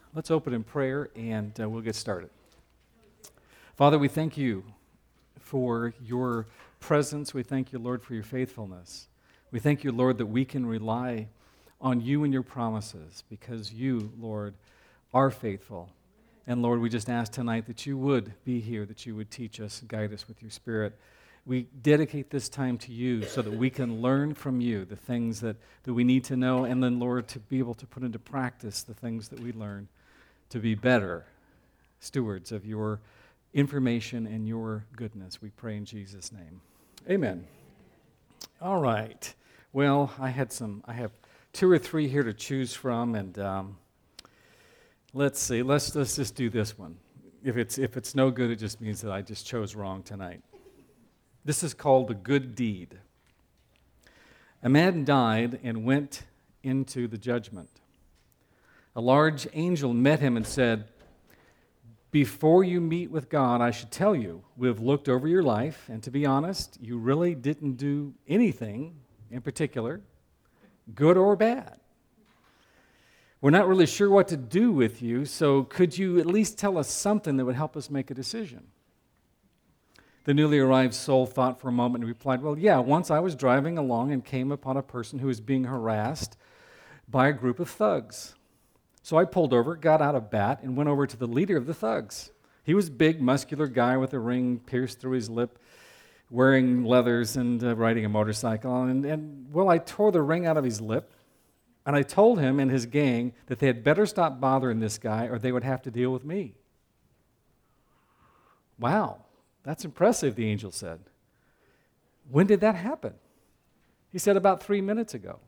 Let's open in prayer and we'll get started. Father, we thank you for your presence. We thank you, Lord, for your faithfulness. We thank you, Lord, that we can rely on you and your promises because you, Lord, are faithful. And Lord, we just ask tonight that you would be here, that you would teach us, guide us with your Spirit. We dedicate this time to you so that we can learn from you the things that we need to know, and then, Lord, to be able to put into practice the things that we learn to be better stewards of your information and your goodness. We pray in Jesus' name. Amen. All right. Well, I have 2 or 3 here to choose from, and let's see. Let's just do this one. If it's no good, it just means that I just chose wrong tonight. This is called the good deed. A man died and went into the judgment. A large angel met him and said, "Before you meet with God, I should tell you, we have looked over your life, and to be honest, you really didn't do anything in particular, good or bad. We're not really sure what to do with you, so could you at least tell us something that would help us make a decision?" The newly arrived soul thought for a moment and replied, "Well, yeah, once I was driving along and came upon a person who was being harassed by a group of thugs. So I pulled over, got out a bat, and went over to the leader of the thugs. He was a big, muscular guy with a ring pierced through his lip, wearing leathers and riding a motorcycle. And I tore the ring out of his lip, and I told him and his gang that they had better stop bothering this guy or they would have to deal with me." "Wow, that's impressive," the angel said. "When did that happen?" He said, "About 3 minutes ago."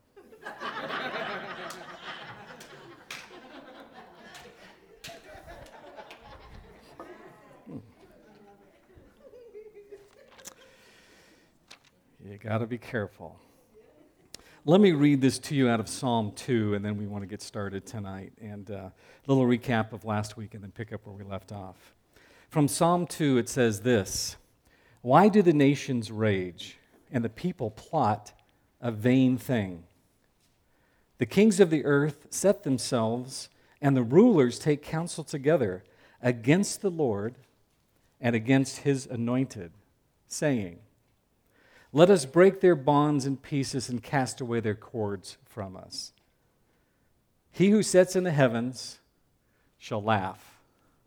You got to be careful. Let me read this to you out of Psalm 2, and then we want to get started tonight. And a little recap of last week, and then pick up where we left off. From Psalm 2, it says this: "Why do the nations rage, and the people plot a vain thing? The kings of the earth set themselves, and the rulers take counsel together against the Lord and against his anointed, saying, 'Let us break their bonds in pieces and cast away their cords from us.' He who sits in the heavens shall laugh.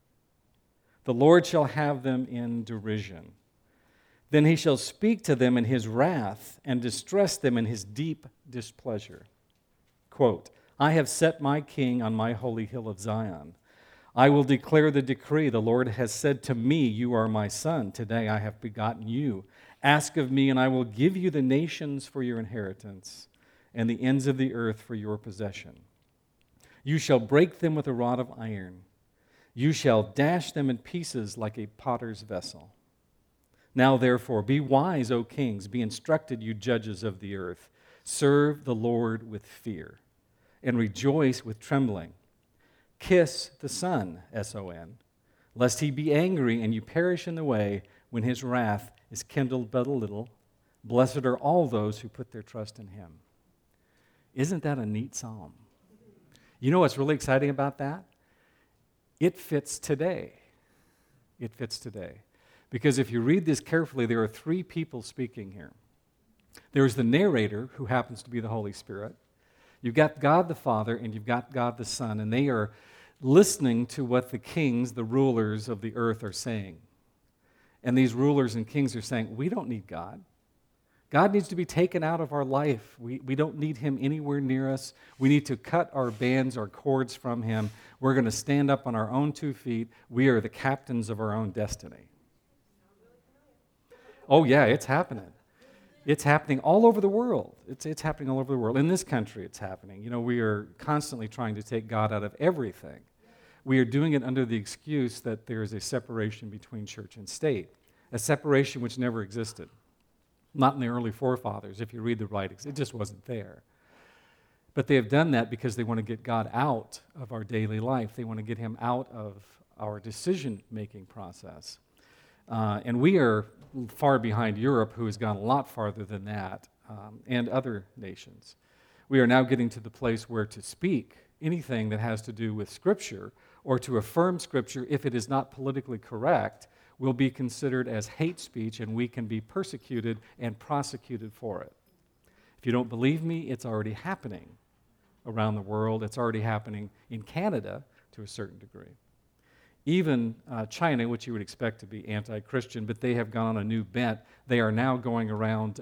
The Lord shall have them in derision. Then he shall speak to them in his wrath and distress them in his deep displeasure. Quote, 'I have set my king on my holy hill of Zion. I will declare the decree. The Lord has said to me, you are my son. Today I have begotten you. Ask of me, and I will give you the nations for your inheritance and the ends of the earth for your possession. You shall break them with a rod of iron. You shall dash them in pieces like a potter's vessel. Now, therefore, be wise, O kings. Be instructed, you judges of the earth. Serve the Lord with fear and rejoice with trembling. Kiss the Son, S-O-N, lest he be angry and you perish in the way when his wrath is kindled but a little. Blessed are all those who put their trust in him.'" Isn't that a neat psalm? You know what's really exciting about that? It fits today. It fits today. Because if you read this carefully, there are 3 people speaking here. There's the narrator, who happens to be the Holy Spirit. You've got God the Father, and you've got God the Son, and they are listening to what the kings, the rulers of the earth, are saying. And these rulers and kings are saying, we don't need God. God needs to be taken out of our life. We don't need him anywhere near us. We need to cut our bands, our cords from him. We're going to stand up on our own 2 feet. We are the captains of our own destiny. Oh yeah, it's happening. It's happening all over the world. It's happening all over the world. In this country, it's happening. You know, we are constantly trying to take God out of everything. We are doing it under the excuse that there is a separation between church and state, a separation which never existed. Not in the early forefathers, if you read the writings. It just wasn't there. But they have done that because they want to get God out of our daily life. They want to get him out of our decision-making process. And we are far behind Europe, who has gone a lot farther than that, and other nations. We are now getting to the place where to speak anything that has to do with Scripture or to affirm Scripture, if it is not politically correct, will be considered as hate speech, and we can be persecuted and prosecuted for it. If you don't believe me, it's already happening around the world. It's already happening in Canada to a certain degree. Even China, which you would expect to be anti-Christian, but they have gone on a new bent. They are now going around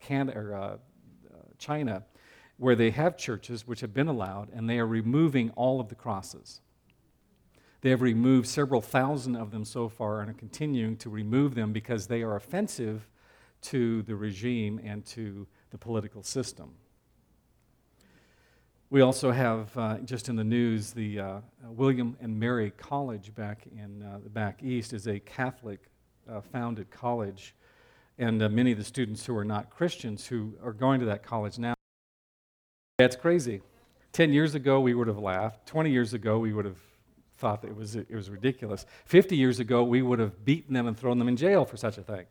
China, where they have churches which have been allowed, and they are removing all of the crosses. They have removed several thousand of them so far and are continuing to remove them because they are offensive to the regime and to the political system. We also have, just in the news, the William and Mary College back in the back east is a Catholic-founded college, and many of the students who are not Christians who are going to that college now. That's crazy. 10 years ago, we would have laughed. 20 years ago, we would have thought that it was ridiculous. 50 years ago, we would have beaten them and thrown them in jail for such a thing.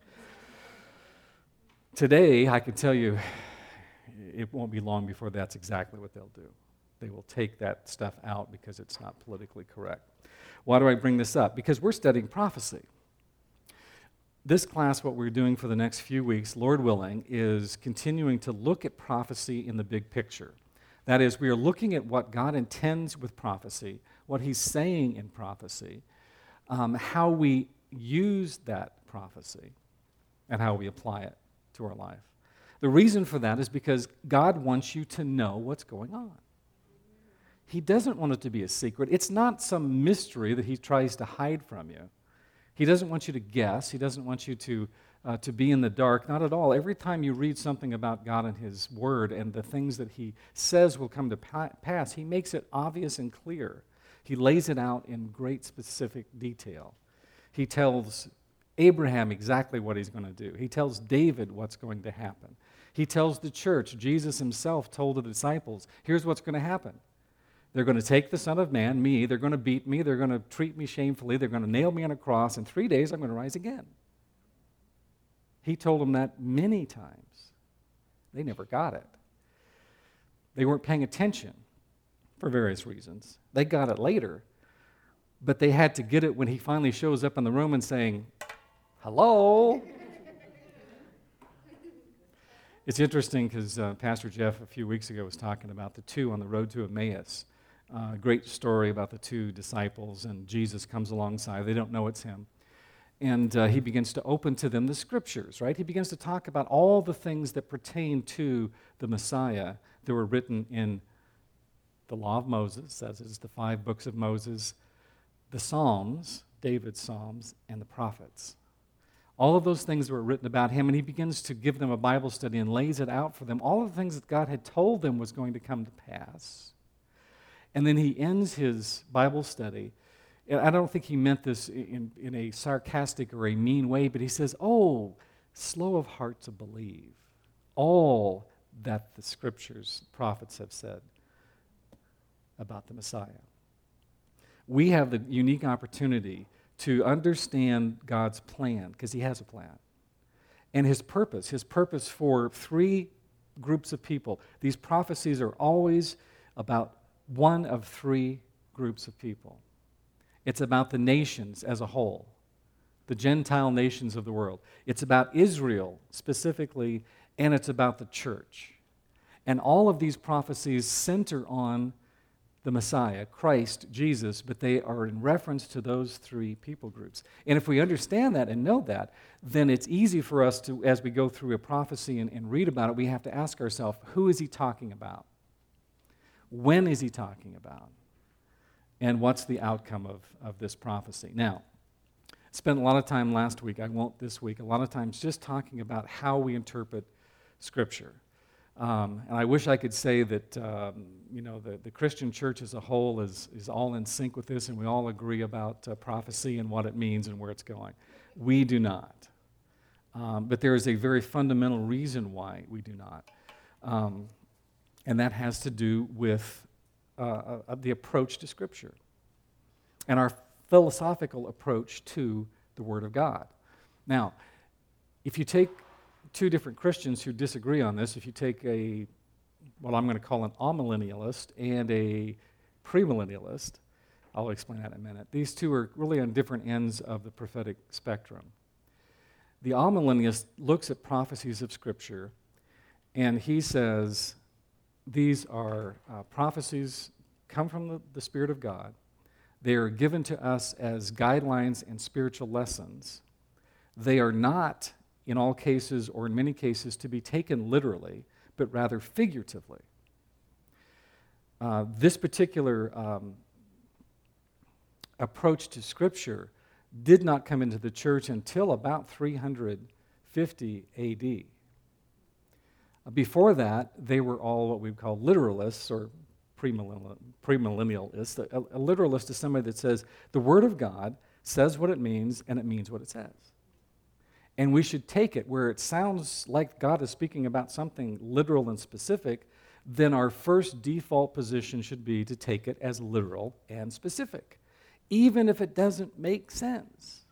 Today, I can tell you, it won't be long before that's exactly what they'll do. They will take that stuff out because it's not politically correct. Why do I bring this up? Because we're studying prophecy. This class, what we're doing for the next few weeks, Lord willing, is continuing to look at prophecy in the big picture. That is, we are looking at what God intends with prophecy, what He's saying in prophecy, how we use that prophecy, and how we apply it to our life. The reason for that is because God wants you to know what's going on. He doesn't want it to be a secret. It's not some mystery that He tries to hide from you. He doesn't want you to guess. He doesn't want you to be in the dark. Not at all. Every time you read something about God and His Word and the things that He says will come to pass, He makes it obvious and clear. He lays it out in great specific detail. He tells Abraham exactly what He's going to do. He tells David what's going to happen. He tells the church, Jesus Himself told the disciples, here's what's going to happen. They're going to take the Son of Man, me, they're going to beat me, they're going to treat me shamefully, they're going to nail me on a cross, and 3 days I'm going to rise again. He told them that many times. They never got it. They weren't paying attention for various reasons. They got it later, but they had to get it when He finally shows up in the room and saying, hello? It's interesting because Pastor Jeff a few weeks ago was talking about the two on the road to Emmaus. Great story about the two disciples, and Jesus comes alongside. They don't know it's Him. And He begins to open to them the Scriptures, right? He begins to talk about all the things that pertain to the Messiah that were written in the Law of Moses, as is the 5 books of Moses, the Psalms, David's Psalms, and the prophets. All of those things were written about Him, and He begins to give them a Bible study and lays it out for them. All of the things that God had told them was going to come to pass. And then He ends His Bible study. And I don't think He meant this in a sarcastic or a mean way, but He says, oh, slow of heart to believe all that the Scriptures, prophets have said about the Messiah. We have the unique opportunity to understand God's plan, because He has a plan, and His purpose for 3 groups of people. These prophecies are always about one of 3 groups of people. It's about the nations as a whole, the Gentile nations of the world. It's about Israel specifically, and it's about the church. And all of these prophecies center on the Messiah, Christ, Jesus, but they are in reference to those 3 people groups. And if we understand that and know that, then it's easy for us to, as we go through a prophecy and read about it, we have to ask ourselves, who is He talking about? When is He talking about? And what's the outcome of this prophecy? Now, I spent a lot of time last week, I won't this week, a lot of times just talking about how we interpret Scripture. And I wish I could say that the Christian church as a whole is all in sync with this, and we all agree about prophecy and what it means and where it's going. We do not. But there is a very fundamental reason why we do not. And that has to do with the approach to Scripture and our philosophical approach to the Word of God. Now, if you take 2 different Christians who disagree on this, if you take what I'm going to call an amillennialist and a premillennialist. I'll explain that in a minute. These two are really on different ends of the prophetic spectrum. The amillennialist looks at prophecies of Scripture, and he says these are prophecies come from the Spirit of God. They are given to us as guidelines and spiritual lessons. They are not, in all cases or in many cases, to be taken literally, but rather figuratively. This particular approach to Scripture did not come into the church until about 350 A.D. Before that, they were all what we would call literalists or premillennialists. A literalist is somebody that says the Word of God says what it means and it means what it says. And we should take it where it sounds like God is speaking about something literal and specific, then our first default position should be to take it as literal and specific, even if it doesn't make sense.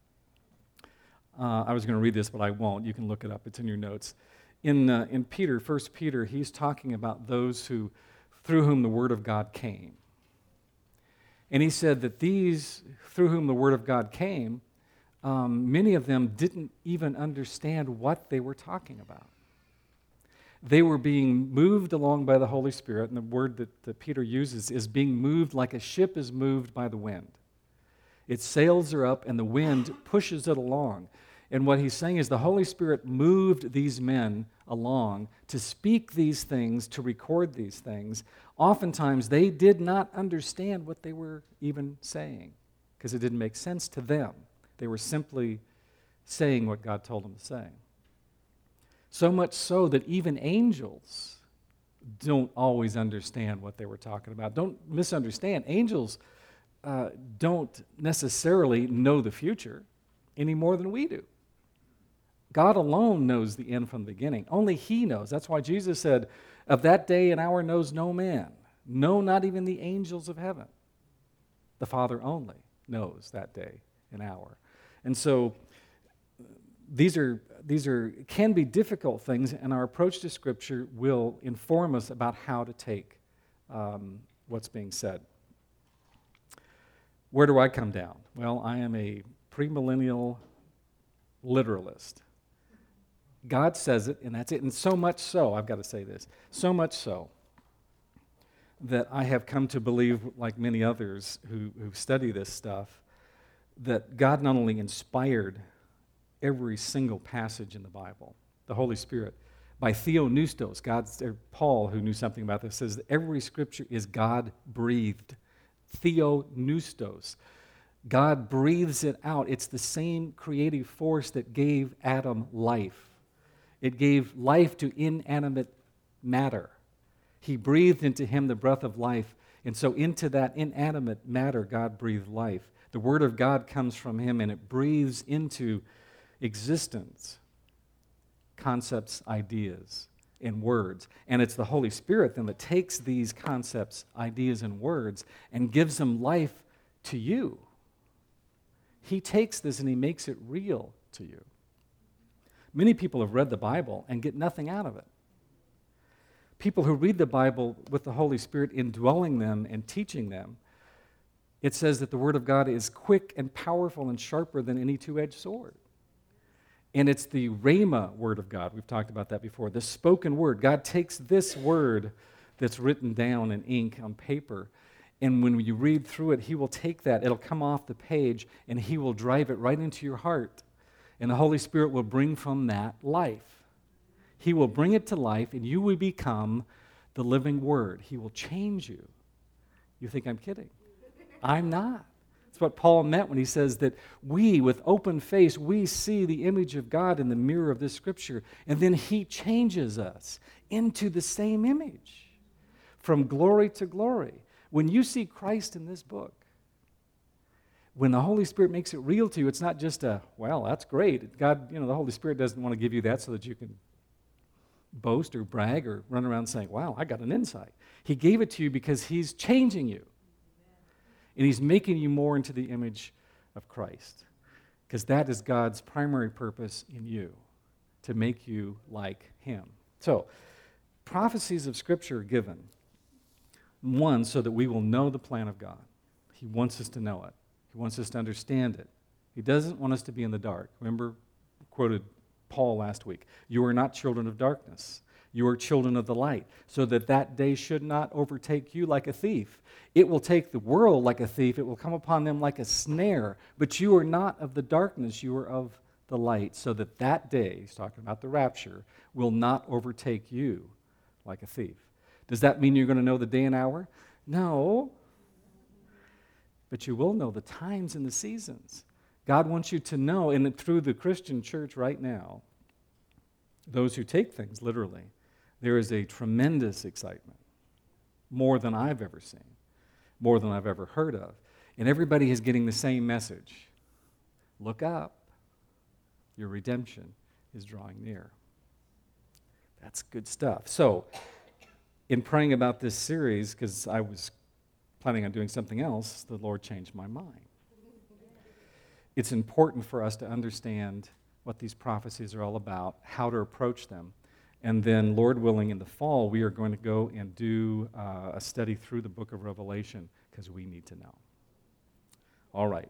I was going to read this, but I won't. You can look it up. It's in your notes. In Peter, 1 Peter, he's talking about those through whom the Word of God came. And he said that these, through whom the Word of God came, many of them didn't even understand what they were talking about. They were being moved along by the Holy Spirit, and the word that Peter uses is being moved like a ship is moved by the wind. Its sails are up, and the wind pushes it along. And what he's saying is the Holy Spirit moved these men along to speak these things, to record these things. Oftentimes, they did not understand what they were even saying because it didn't make sense to them. They were simply saying what God told them to say. So much so that even angels don't always understand what they were talking about. Don't misunderstand. Angels don't necessarily know the future any more than we do. God alone knows the end from the beginning. Only He knows. That's why Jesus said, of that day and hour knows no man. No, not even the angels of heaven. The Father only knows that day and hour. And so these can be difficult things, and our approach to Scripture will inform us about how to take what's being said. Where do I come down? Well, I am a premillennial literalist. God says it, and that's it. And so much so, I've got to say this, so much so that I have come to believe, like many others who study this stuff, that God not only inspired every single passage in the Bible, the Holy Spirit, by theopneustos, Paul, who knew something about this, says that every scripture is God-breathed. Theopneustos. God breathes it out. It's the same creative force that gave Adam life. It gave life to inanimate matter. He breathed into him the breath of life, and so into that inanimate matter, God breathed life. The Word of God comes from him, and it breathes into existence concepts, ideas, and words. And it's the Holy Spirit then that takes these concepts, ideas, and words and gives them life to you. He takes this and he makes it real to you. Many people have read the Bible and get nothing out of it. People who read the Bible with the Holy Spirit indwelling them and teaching them, it says that the Word of God is quick and powerful and sharper than any two-edged sword. And it's the Rhema Word of God. We've talked about that before. The spoken word. God takes this word that's written down in ink on paper, and when you read through it, He will take that. It'll come off the page, and He will drive it right into your heart. And the Holy Spirit will bring from that life. He will bring it to life, and you will become the living Word. He will change you. You think I'm kidding? I'm not. That's what Paul meant when he says that we, with open face, we see the image of God in the mirror of this Scripture, and then He changes us into the same image from glory to glory. When you see Christ in this book, when the Holy Spirit makes it real to you, it's not just well, that's great. God, the Holy Spirit doesn't want to give you that so that you can boast or brag or run around saying, wow, I got an insight. He gave it to you because He's changing you. And He's making you more into the image of Christ. Because that is God's primary purpose in you, to make you like Him. So, prophecies of Scripture are given One, so that we will know the plan of God. He wants us to know it. He wants us to understand it. He doesn't want us to be in the dark. Remember, quoted Paul last week. You are not children of darkness. You are children of the light, so that that day should not overtake you like a thief. It will take the world like a thief. It will come upon them like a snare. But you are not of the darkness. You are of the light, so that that day, he's talking about the rapture, will not overtake you like a thief. Does that mean you're going to know the day and hour? No. But you will know the times and the seasons. God wants you to know, and through the Christian church right now, those who take things literally, there is a tremendous excitement, more than I've ever seen, more than I've ever heard of. And everybody is getting the same message. Look up. Your redemption is drawing near. That's good stuff. So, in praying about this series, because I was planning on doing something else, the Lord changed my mind. It's important for us to understand what these prophecies are all about, how to approach them. And then, Lord willing, in the fall, we are going to go and do a study through the book of Revelation, because we need to know. All right.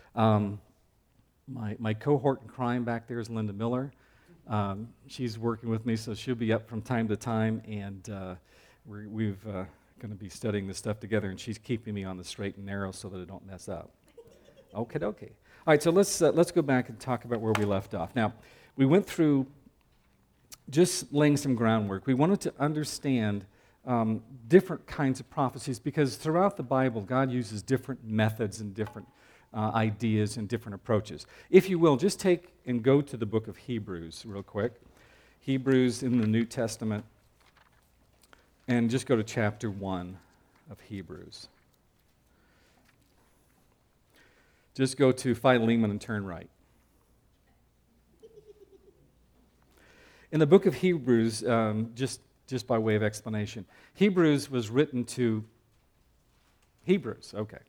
My cohort in crime back there is Linda Miller. She's working with me, so she'll be up from time to time, and we're going to be studying this stuff together, and she's keeping me on the straight and narrow so that I don't mess up. Okay. All right, so let's go back and talk about where we left off. Now, we went through just laying some groundwork. We wanted to understand different kinds of prophecies, because throughout the Bible, God uses different methods and different ideas and different approaches. If you will, just take and go to the book of Hebrews real quick. Hebrews in the New Testament. And just go to chapter 1 of Hebrews. Just go to Philemon and turn right. In the book of Hebrews, just by way of explanation, Hebrews was written to Hebrews. Okay.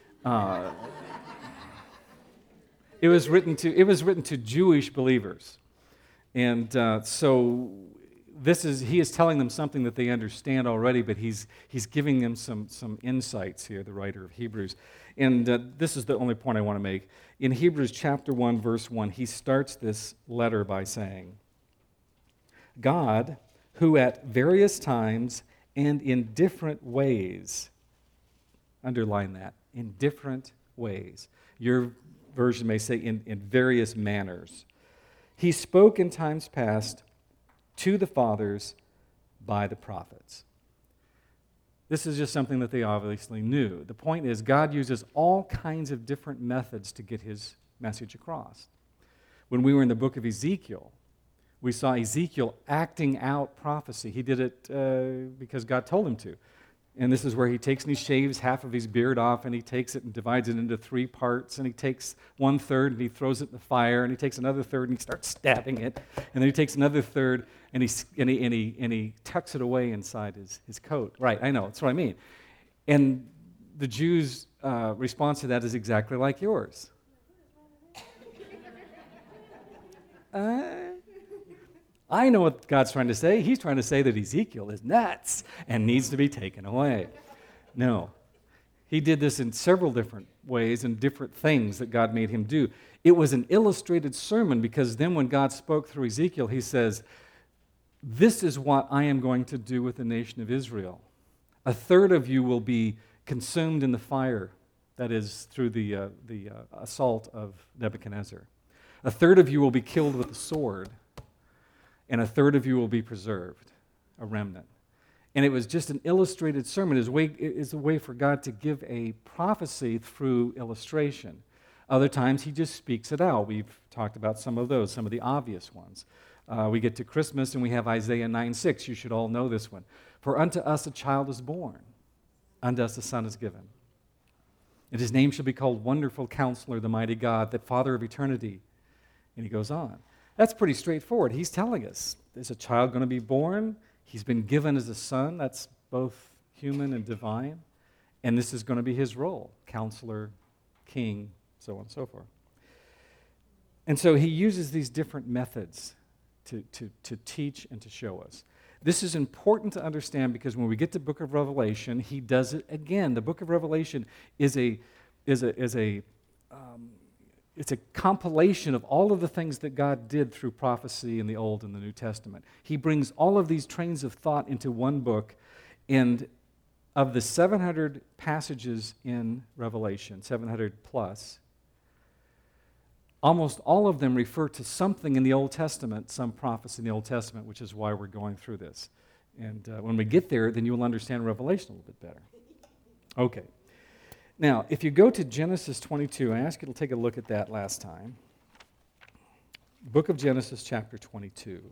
It was written to Jewish believers, and so he is telling them something that they understand already, but he's giving them some insights here. The writer of Hebrews, and this is the only point I want to make. In Hebrews chapter 1, verse 1, he starts this letter by saying, "God, who at various times and in different ways," underline that, in different ways. Your version may say in various manners. "He spoke in times past to the fathers by the prophets." This is just something that they obviously knew. The point is, God uses all kinds of different methods to get his message across. When we were in the book of Ezekiel, we saw Ezekiel acting out prophecy. He did it because God told him to. And this is where he takes and he shaves half of his beard off, and he takes it and divides it into 3 parts, and he takes 1/3 and he throws it in the fire, and he takes another third and he starts stabbing it, and then he takes another third and he tucks it away inside his coat. Right, I know, that's what I mean. And the Jews' response to that is exactly like yours. I know what God's trying to say. He's trying to say that Ezekiel is nuts and needs to be taken away. No. He did this in several different ways and different things that God made him do. It was an illustrated sermon, because then when God spoke through Ezekiel, he says, "This is what I am going to do with the nation of Israel. 1/3 of you will be consumed in the fire," that is, through the assault of Nebuchadnezzar. "1/3 of you will be killed with the sword, and 1/3 of you will be preserved," a remnant. And it was just an illustrated sermon. It is a way for God to give a prophecy through illustration. Other times, he just speaks it out. We've talked about some of those, some of the obvious ones. We get to Christmas, and we have Isaiah 9:6. You should all know this one. "For unto us a child is born, unto us a son is given. And his name shall be called Wonderful Counselor, the Mighty God, the Father of Eternity." And he goes on. That's pretty straightforward. He's telling us there's a child going to be born. He's been given as a son. That's both human and divine. And this is going to be his role: counselor, king, so on and so forth. And so he uses these different methods to teach and to show us. This is important to understand because when we get to the book of Revelation, he does it again. The book of Revelation is it's a compilation of all of the things that God did through prophecy in the Old and the New Testament. He brings all of these trains of thought into one book, and of the 700 passages in Revelation, 700 plus, almost all of them refer to something in the Old Testament, some prophecy in the Old Testament, which is why we're going through this. And when we get there, then you will understand Revelation a little bit better. Okay. Now, if you go to Genesis 22, I asked you to take a look at that last time. Book of Genesis, chapter 22.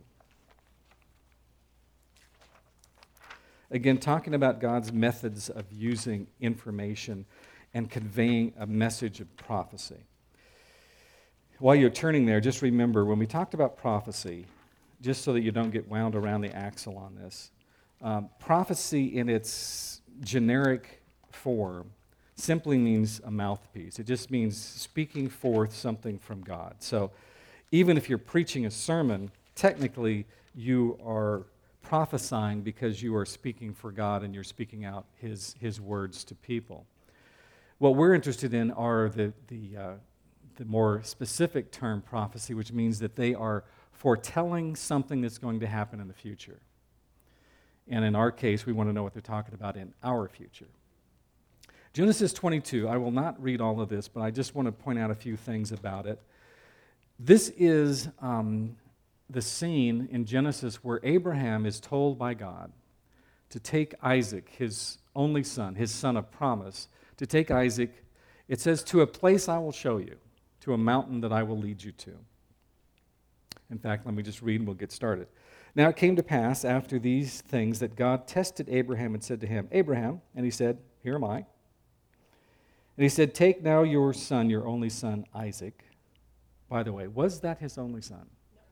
Again, talking about God's methods of using information and conveying a message of prophecy. While you're turning there, just remember, when we talked about prophecy, just so that you don't get wound around the axle on this, prophecy in its generic form simply means a mouthpiece. It just means speaking forth something from God. So even if you're preaching a sermon, technically you are prophesying because you are speaking for God and you're speaking out His words to people. What we're interested in are the more specific term prophecy, which means that they are foretelling something that's going to happen in the future. And in our case, we want to know what they're talking about in our future. Genesis 22, I will not read all of this, but I just want to point out a few things about it. This is the scene in Genesis where Abraham is told by God to take Isaac, his only son, his son of promise, to take Isaac, it says, to a place I will show you, to a mountain that I will lead you to. In fact, let me just read and we'll get started. Now it came to pass after these things that God tested Abraham and said to him, Abraham, and he said, here am I. And he said, take now your son, your only son, Isaac. By the way, was that his only son?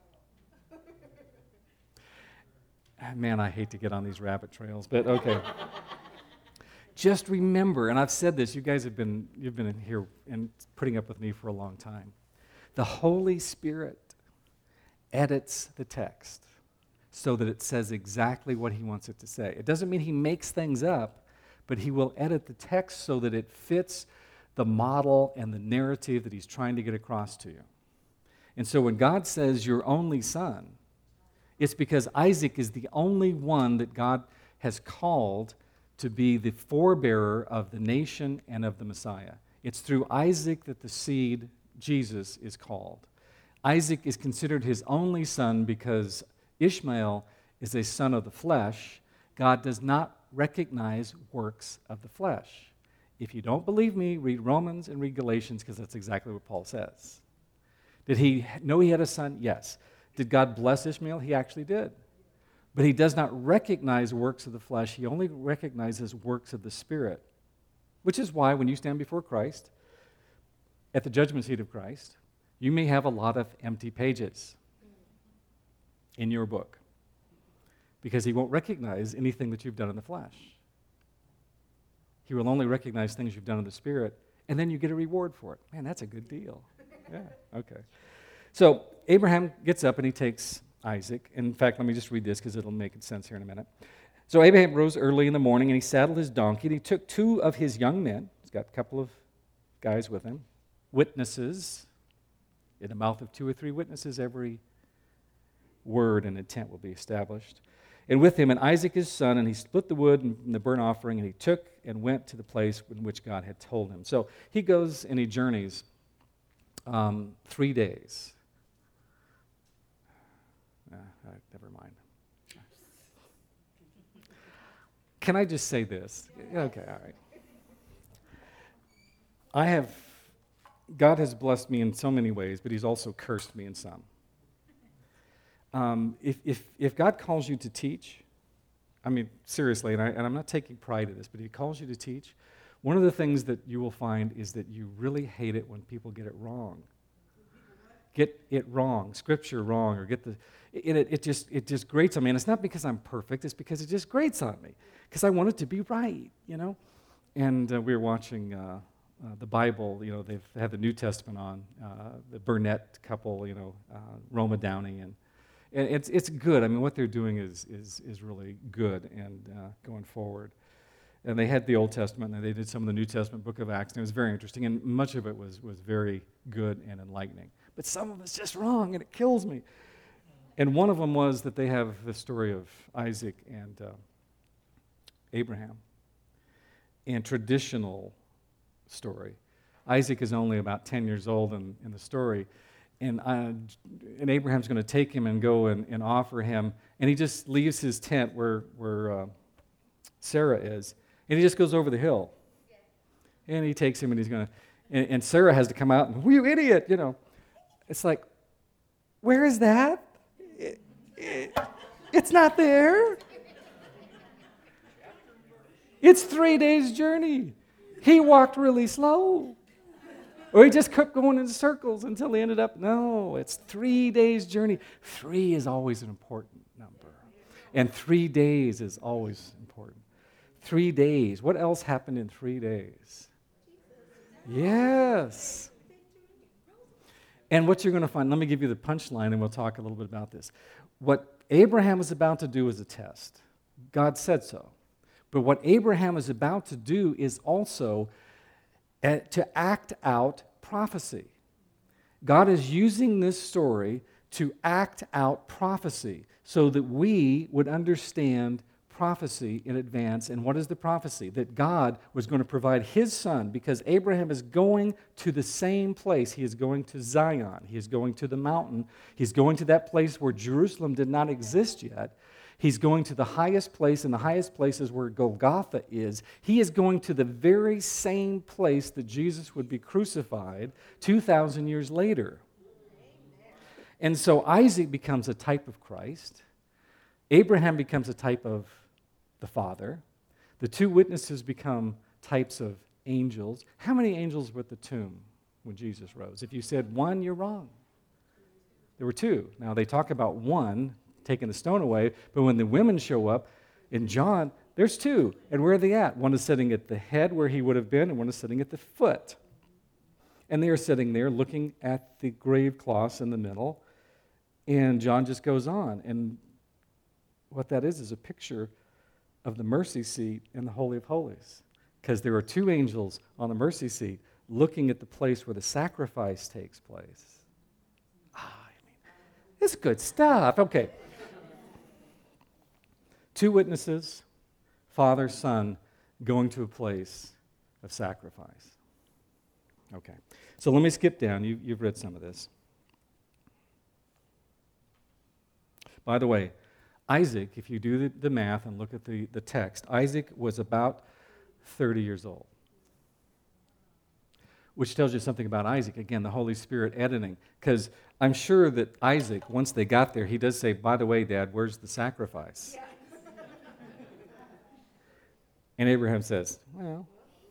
Man, I hate to get on these rabbit trails, but okay. Just remember, and I've said this, you've been in here and putting up with me for a long time. The Holy Spirit edits the text so that it says exactly what he wants it to say. It doesn't mean he makes things up, but he will edit the text so that it fits the model and the narrative that he's trying to get across to you. And so when God says your only son, it's because Isaac is the only one that God has called to be the forebearer of the nation and of the Messiah. It's through Isaac that the seed, Jesus, is called. Isaac is considered his only son because Ishmael is a son of the flesh. God does not recognize works of the flesh. If you don't believe me, read Romans and read Galatians because that's exactly what Paul says. Did he know he had a son? Yes. Did God bless Ishmael? He actually did. But he does not recognize works of the flesh. He only recognizes works of the Spirit, which is why when you stand before Christ, at the judgment seat of Christ, you may have a lot of empty pages in your book because he won't recognize anything that you've done in the flesh. He will only recognize things you've done in the Spirit, and then you get a reward for it. Man, that's a good deal. Yeah, okay. So Abraham gets up and he takes Isaac. In fact, let me just read this because it'll make sense here in a minute. So Abraham rose early in the morning and he saddled his donkey and he took two of his young men. He's got a couple of guys with him, witnesses. In the mouth of two or three witnesses, every word and intent will be established. And with him and Isaac his son, and he split the wood and the burnt offering, and he took and went to the place in which God had told him. So he goes and he journeys 3 days. Never mind. Can I just say this? Okay, all right. God has blessed me in so many ways, but he's also cursed me in some. If God calls you to teach, I mean, seriously, and I'm not taking pride in this, but he calls you to teach, one of the things that you will find is that you really hate it when people get it wrong. Get it wrong, scripture wrong, or it just grates on me. And it's not because I'm perfect, it's because it just grates on me. Because I want it to be right, you know? And we were watching the Bible, you know, they've had the New Testament on, the Burnett couple, you know, Roma Downey, And it's good. I mean, what they're doing is really good and going forward. And they had the Old Testament, and they did some of the New Testament, Book of Acts, and it was very interesting, and much of it was very good and enlightening. But some of it's just wrong, and it kills me. And one of them was that they have the story of Isaac and Abraham, and traditional story. Isaac is only about 10 years old in the story, and Abraham's going to take him and go and offer him, and he just leaves his tent where Sarah is, and he just goes over the hill. And he takes him, and he's going to, and Sarah has to come out, and, you idiot, you know. It's like, where is that? It's not there. It's 3 days' journey. He walked really slow. Or he just kept going in circles until he ended up, no, it's 3 days' journey. 3 is always an important number. And 3 days is always important. 3 days. What else happened in 3 days? Yes. And what you're going to find, let me give you the punchline and we'll talk a little bit about this. What Abraham is about to do is a test. God said so. But what Abraham is about to do is also to act out prophecy. God is using this story to act out prophecy so that we would understand prophecy in advance. And what is the prophecy? That God was going to provide his son, because Abraham is going to the same place. He is going to Zion. He is going to the mountain. He's going to that place where Jerusalem did not exist yet. He's going to the highest place, and the highest place is where Golgotha is. He is going to the very same place that Jesus would be crucified 2,000 years later. And so Isaac becomes a type of Christ. Abraham becomes a type of the Father. The two witnesses become types of angels. How many angels were at the tomb when Jesus rose? If you said one, you're wrong. There were two. Now, they talk about one taking the stone away, but when the women show up in John, there's two. And where are they at? One is sitting at the head where he would have been, and one is sitting at the foot. And they are sitting there looking at the grave cloths in the middle, and John just goes on. And what that is a picture of the mercy seat in the Holy of Holies, because there are two angels on the mercy seat looking at the place where the sacrifice takes place. It's good stuff. Okay. Two witnesses, Father, Son, going to a place of sacrifice. Okay. So let me skip down. You've read some of this. By the way, Isaac, if you do the math and look at the text, Isaac was about 30 years old, which tells you something about Isaac. Again, the Holy Spirit editing, because I'm sure that Isaac, once they got there, he does say, by the way, Dad, where's the sacrifice? Yeah. And Abraham says, well,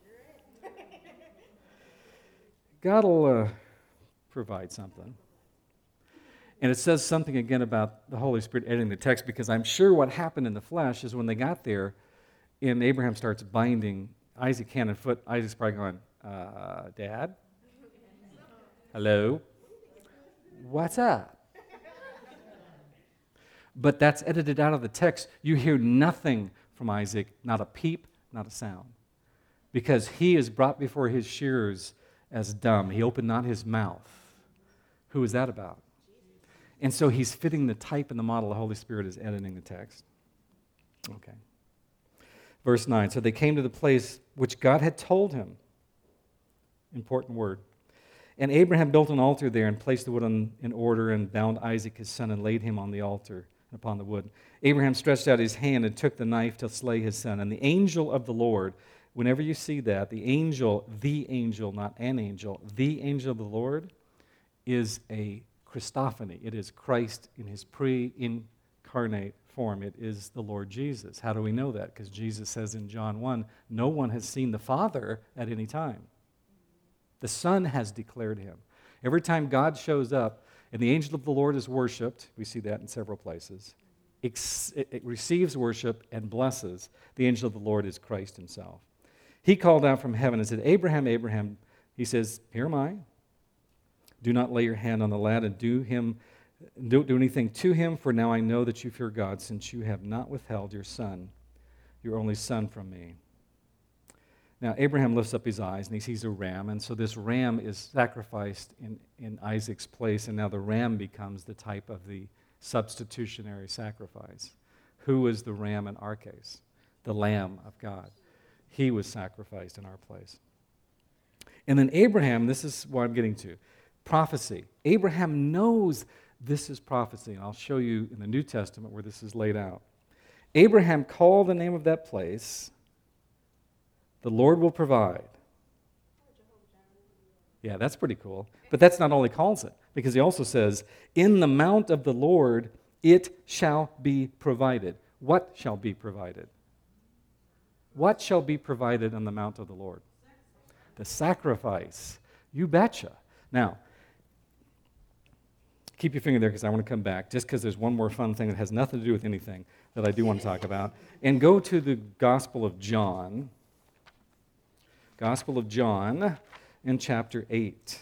God will provide something. And it says something again about the Holy Spirit editing the text, because I'm sure what happened in the flesh is when they got there and Abraham starts binding Isaac hand and foot, Isaac's probably going, Dad? Hello? What's up? But that's edited out of the text. You hear nothing from Isaac, not a peep, not a sound, because he is brought before his shearers as dumb. He opened not his mouth. Who is that about? And so he's fitting the type and the model. The Holy Spirit is editing the text. Okay. Verse 9, so they came to the place which God had told him. Important word. And Abraham built an altar there and placed the wood in order and bound Isaac his son and laid him on the altar upon the wood. Abraham stretched out his hand and took the knife to slay his son. And the angel of the Lord, whenever you see that, the angel, not an angel, the angel of the Lord is a Christophany. It is Christ in his pre-incarnate form. It is the Lord Jesus. How do we know that? Because Jesus says in John 1, no one has seen the Father at any time. The Son has declared him. Every time God shows up and the angel of the Lord is worshipped, we see that in several places, it receives worship and blesses. The angel of the Lord is Christ himself. He called out from heaven and said, Abraham, Abraham. He says, here am I. Do not lay your hand on the lad and do him Don't do anything to him, for now I know that you fear God, since you have not withheld your son, your only son, from me. Now, Abraham lifts up his eyes, and he sees a ram, and so this ram is sacrificed in Isaac's place, and now the ram becomes the type of the substitutionary sacrifice. Who is the ram in our case? The Lamb of God. He was sacrificed in our place. And then Abraham, this is what I'm getting to, prophecy. Abraham knows this is prophecy, and I'll show you in the New Testament where this is laid out. Abraham called the name of that place, the Lord will provide. Yeah, that's pretty cool. But that's not all he calls it, because he also says, in the mount of the Lord it shall be provided. What shall be provided? What shall be provided on the mount of the Lord? The sacrifice. You betcha. Now, keep your finger there because I want to come back, just because there's one more fun thing that has nothing to do with anything that I do want to talk about. And go to the Gospel of John. Gospel of John in chapter 8.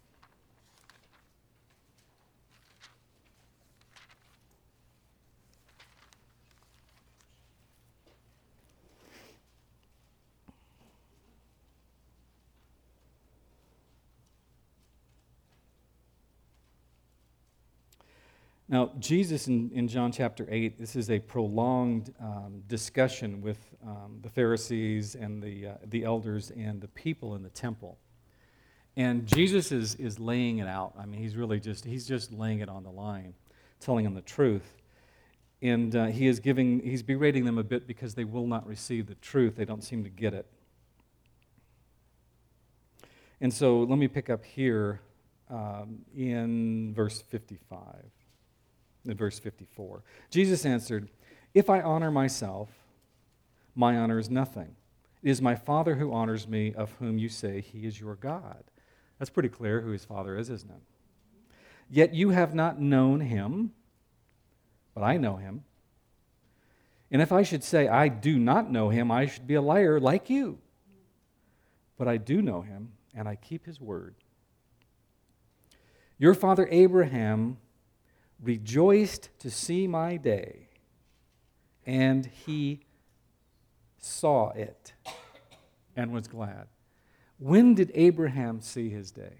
Now, Jesus in John chapter 8, this is a prolonged discussion with the Pharisees and the elders and the people in the temple. And Jesus is laying it out. I mean, he's just laying it on the line, telling them the truth. And he's berating them a bit because they will not receive the truth. They don't seem to get it. And so let me pick up here in verse 55. In verse 54. Jesus answered, if I honor myself, my honor is nothing. It is my Father who honors me, of whom you say he is your God. That's pretty clear who his Father is, isn't it? Yet you have not known him, but I know him. And if I should say I do not know him, I should be a liar like you. But I do know him, and I keep his word. Your father Abraham rejoiced to see my day, and he saw it and was glad. When did Abraham see his day?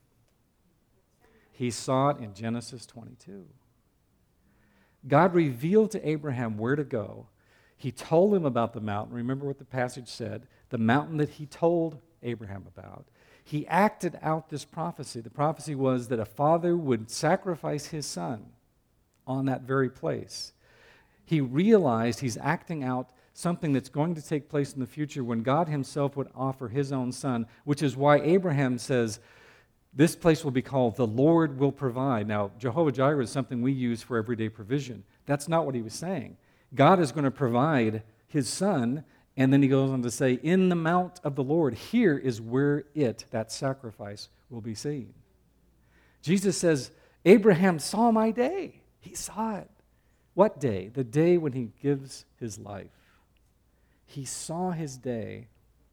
He saw it in Genesis 22. God revealed to Abraham where to go. He told him about the mountain. Remember what the passage said? The mountain that he told Abraham about. He acted out this prophecy. The prophecy was that a father would sacrifice his son on that very place. He realized he's acting out something that's going to take place in the future when God himself would offer his own son, which is why Abraham says, this place will be called the Lord will provide. Now, Jehovah Jireh is something we use for everyday provision. That's not what he was saying. God is going to provide his son, and then he goes on to say, in the mount of the Lord, here is where that sacrifice, will be seen. Jesus says, Abraham saw my day. He saw it. What day? The day when he gives his life. He saw his day.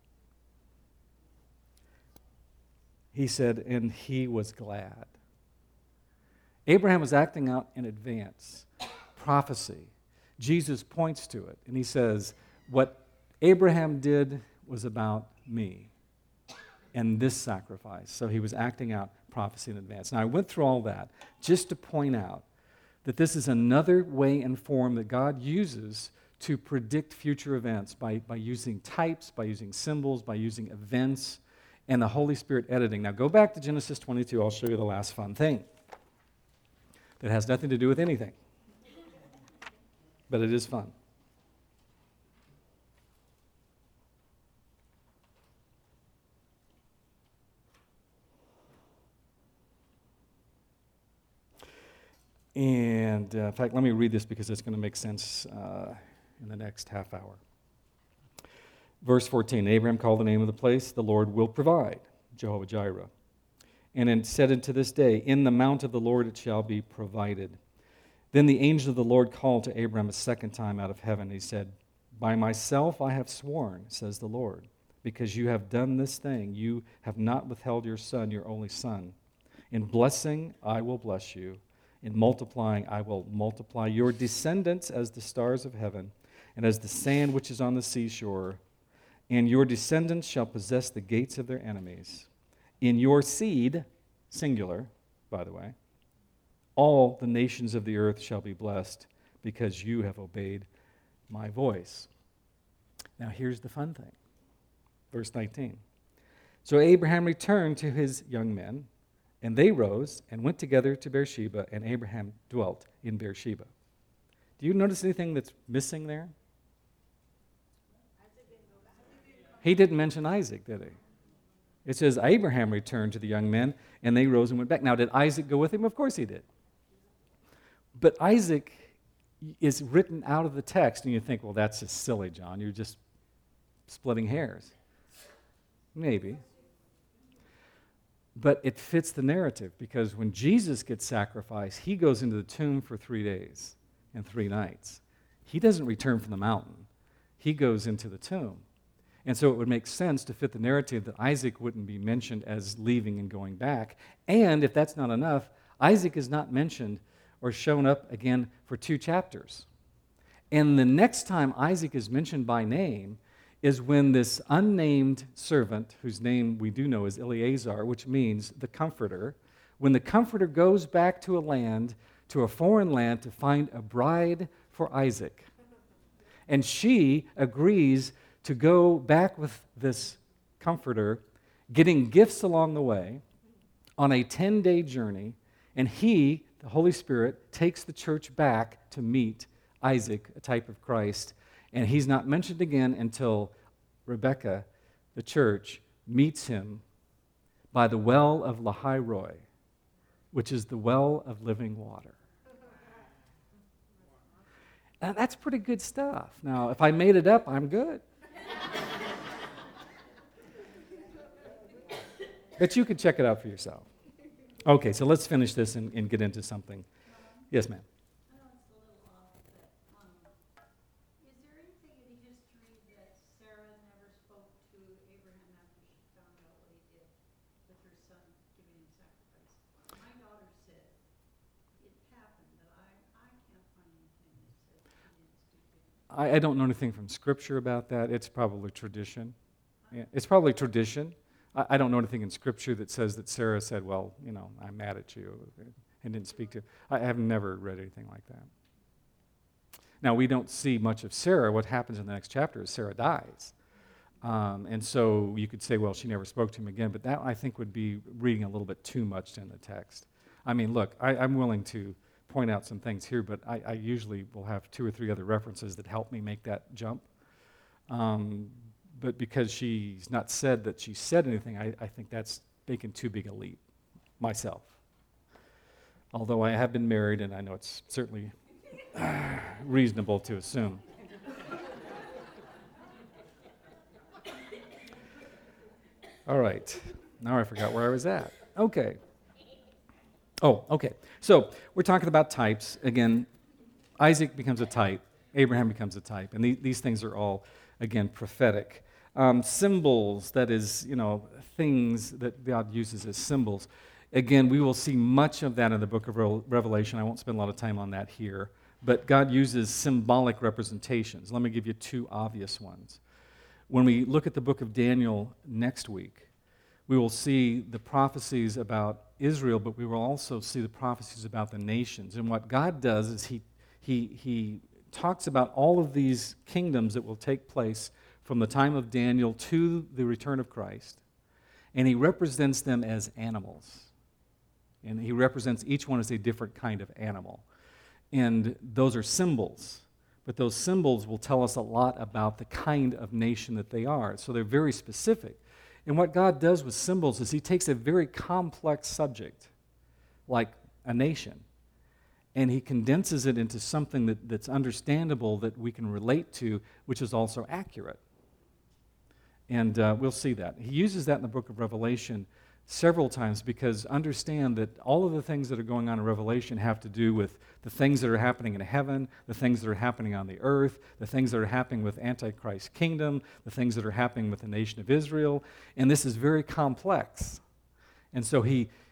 He said, and he was glad. Abraham was acting out in advance. Prophecy. Jesus points to it, and he says, what Abraham did was about me and this sacrifice. So he was acting out prophecy in advance. Now, I went through all that just to point out that this is another way and form that God uses to predict future events by using types, by using symbols, by using events, and the Holy Spirit editing. Now, go back to Genesis 22. I'll show you the last fun thing that has nothing to do with anything, but it is fun. And in fact, let me read this because it's going to make sense in the next half hour. Verse 14, Abraham called the name of the place, the Lord will provide, Jehovah Jireh. And it said unto this day, in the mount of the Lord it shall be provided. Then the angel of the Lord called to Abraham a second time out of heaven. He said, by myself I have sworn, says the Lord, because you have done this thing. You have not withheld your son, your only son. In blessing I will bless you. In multiplying, I will multiply your descendants as the stars of heaven and as the sand which is on the seashore. And your descendants shall possess the gates of their enemies. In your seed, singular, by the way, all the nations of the earth shall be blessed because you have obeyed my voice. Now here's the fun thing. Verse 19. So Abraham returned to his young men, and they rose and went together to Beersheba, and Abraham dwelt in Beersheba. Do you notice anything that's missing there? He didn't mention Isaac, did he? It says Abraham returned to the young men, and they rose and went back. Now, did Isaac go with him? Of course he did. But Isaac is written out of the text, and you think, well, that's just silly, John. You're just splitting hairs. Maybe. But it fits the narrative, because when Jesus gets sacrificed, he goes into the tomb for 3 days and 3 nights. He doesn't return from the mountain. He goes into the tomb. And so it would make sense to fit the narrative that Isaac wouldn't be mentioned as leaving and going back. And if that's not enough, Isaac is not mentioned or shown up again for 2 chapters. And the next time Isaac is mentioned by name is when this unnamed servant, whose name we do know is Eleazar, which means the comforter, when the comforter goes back to a foreign land to find a bride for Isaac. And she agrees to go back with this comforter, getting gifts along the way on a 10-day journey, and he, the Holy Spirit, takes the church back to meet Isaac, a type of Christ, and he's not mentioned again until Rebekah, the church, meets him by the well of Lahai Roi, which is the well of living water. And that's pretty good stuff. Now, if I made it up, I'm good. But you can check it out for yourself. Okay, so let's finish this and get into something. Yes, ma'am. I know it's a little off, but is there anything in history that Sarah never spoke to Abraham after she found out what he did with her son, giving him sacrifice? My daughter said it happened, but I can't find anything that says she didn't speak to him. I don't know anything from Scripture about that. It's probably tradition. Yeah, it's probably tradition. I don't know anything in Scripture that says that Sarah said, well, I'm mad at you, and didn't speak to you. I have never read anything like that. Now, we don't see much of Sarah. What happens in the next chapter is Sarah dies. And so you could say, well, she never spoke to him again, but that, I think, would be reading a little bit too much in the text. I mean, look, I'm willing to point out some things here, but I usually will have 2 or 3 other references that help me make that jump. But because she's not said that she said anything, I think that's making too big a leap, myself. Although I have been married, and I know it's certainly reasonable to assume. All right. Now I forgot where I was at. Okay. Oh, okay. So we're talking about types. Again, Isaac becomes a type. Abraham becomes a type. And these things are all, again, prophetic. Symbols, that is, things that God uses as symbols. Again, we will see much of that in the book of Revelation. I won't spend a lot of time on that here. But God uses symbolic representations. Let me give you 2 obvious ones. When we look at the book of Daniel next week, we will see the prophecies about Israel, but we will also see the prophecies about the nations. And what God does is he talks about all of these kingdoms that will take place from the time of Daniel to the return of Christ, and he represents them as animals. And he represents each one as a different kind of animal. And those are symbols, but those symbols will tell us a lot about the kind of nation that they are. So they're very specific. And what God does with symbols is he takes a very complex subject, like a nation, and he condenses it into something that's understandable, that we can relate to, which is also accurate. And we'll see that. He uses that in the book of Revelation several times, because understand that all of the things that are going on in Revelation have to do with the things that are happening in heaven, the things that are happening on the earth, the things that are happening with Antichrist's kingdom, the things that are happening with the nation of Israel. And this is very complex. And so he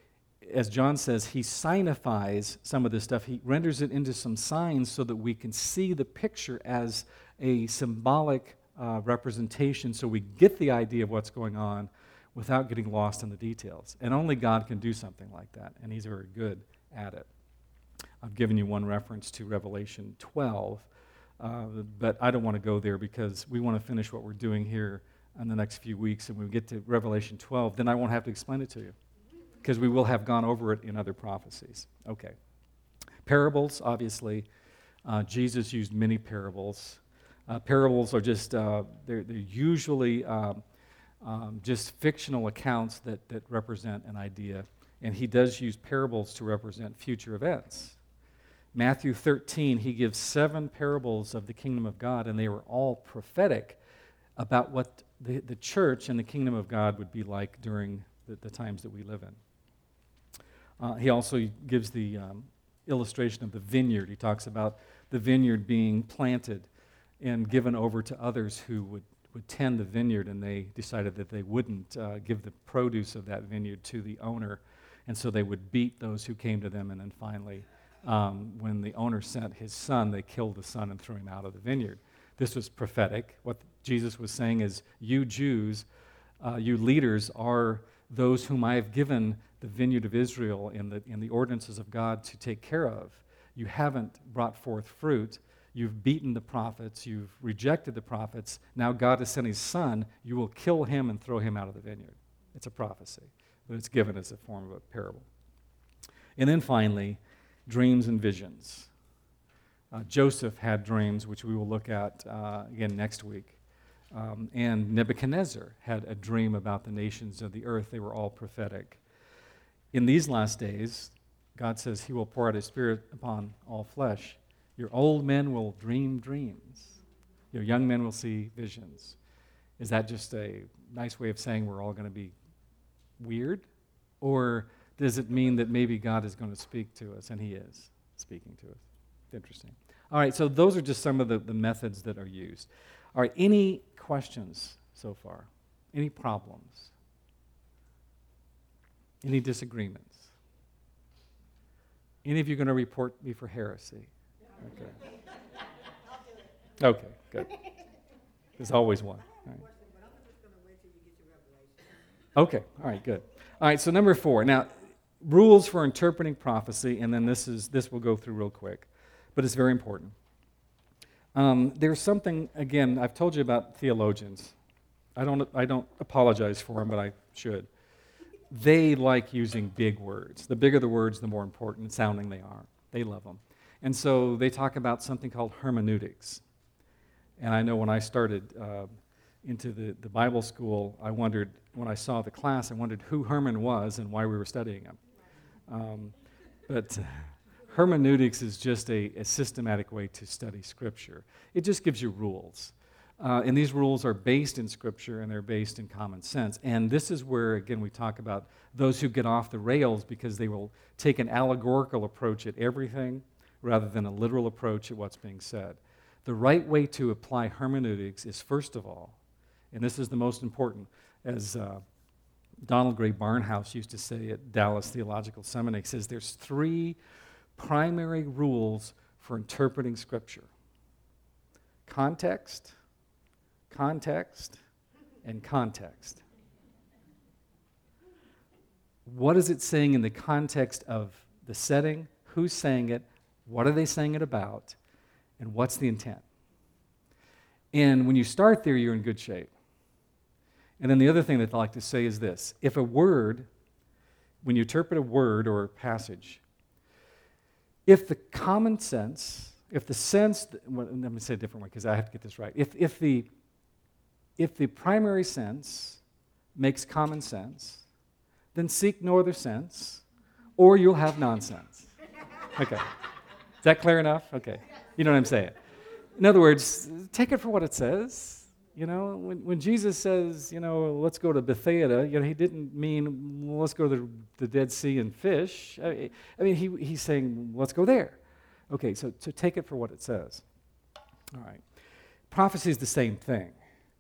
as John says, he signifies some of this stuff. He renders it into some signs so that we can see the picture as a symbolic representation, so we get the idea of what's going on without getting lost in the details. And only God can do something like that, and he's very good at it. I've given you one reference to Revelation 12, but I don't want to go there because we want to finish what we're doing here in the next few weeks, and when we get to Revelation 12, then I won't have to explain it to you because we will have gone over it in other prophecies. Okay. Parables, obviously. Jesus used many parables. Parables are just, they're usually just fictional accounts that represent an idea, and he does use parables to represent future events. Matthew 13, he gives 7 parables of the kingdom of God, and they were all prophetic about what the church and the kingdom of God would be like during the times that we live in. He also gives the illustration of the vineyard. He talks about the vineyard being planted and given over to others who would tend the vineyard, and they decided that they wouldn't give the produce of that vineyard to the owner, and so they would beat those who came to them, and then finally, when the owner sent his son, they killed the son and threw him out of the vineyard. This was prophetic. What Jesus was saying is, you Jews, you leaders, are those whom I have given the vineyard of Israel in the ordinances of God to take care of. You haven't brought forth fruit. You've beaten the prophets. You've rejected the prophets. Now God has sent his son. You will kill him and throw him out of the vineyard. It's a prophecy, but it's given as a form of a parable. And then finally, dreams and visions. Joseph had dreams, which we will look at again next week. And Nebuchadnezzar had a dream about the nations of the earth. They were all prophetic. In these last days, God says he will pour out his Spirit upon all flesh. Your old men will dream dreams. Your young men will see visions. Is that just a nice way of saying we're all going to be weird? Or does it mean that maybe God is going to speak to us, and he is speaking to us? Interesting. All right, so those are just some of the methods that are used. All right, any questions so far? Any problems? Any disagreements? Any of you going to report me for heresy? Okay. Okay, good. There's always one. All right. Okay, all right, good. All right, so number 4. Now, rules for interpreting prophecy, and then this we'll go through real quick, but it's very important. There's something, again, I've told you about theologians. I don't apologize for them, but I should. They like using big words. The bigger the words, the more important sounding they are. They love them. And so they talk about something called hermeneutics. And I know when I started into the Bible school, I wondered, when I saw the class, I wondered who Herman was and why we were studying him. But hermeneutics is just a systematic way to study Scripture. It just gives you rules. And these rules are based in Scripture, and they're based in common sense. And this is where, again, we talk about those who get off the rails because they will take an allegorical approach at everything rather than a literal approach at what's being said. The right way to apply hermeneutics is, first of all, and this is the most important, as Donald Gray Barnhouse used to say at Dallas Theological Seminary, he says there's 3 primary rules for interpreting Scripture: context, context, and context. What is it saying in the context of the setting? Who's saying it? What are they saying it about? And what's the intent? And when you start there, you're in good shape. And then the other thing that I like to say is this. If a word, when you interpret a word or a passage, if the common sense, if the sense, well, let me say it a different way because I have to get this right. If the primary sense makes common sense, then seek no other sense, or you'll have nonsense. Okay. Is that clear enough? Okay. You know what I'm saying? In other words, take it for what it says. You know, when Jesus says, let's go to Bethsaida, he didn't mean, let's go to the Dead Sea and fish. I mean, he's saying, let's go there. Okay, so take it for what it says. All right. Prophecy is the same thing.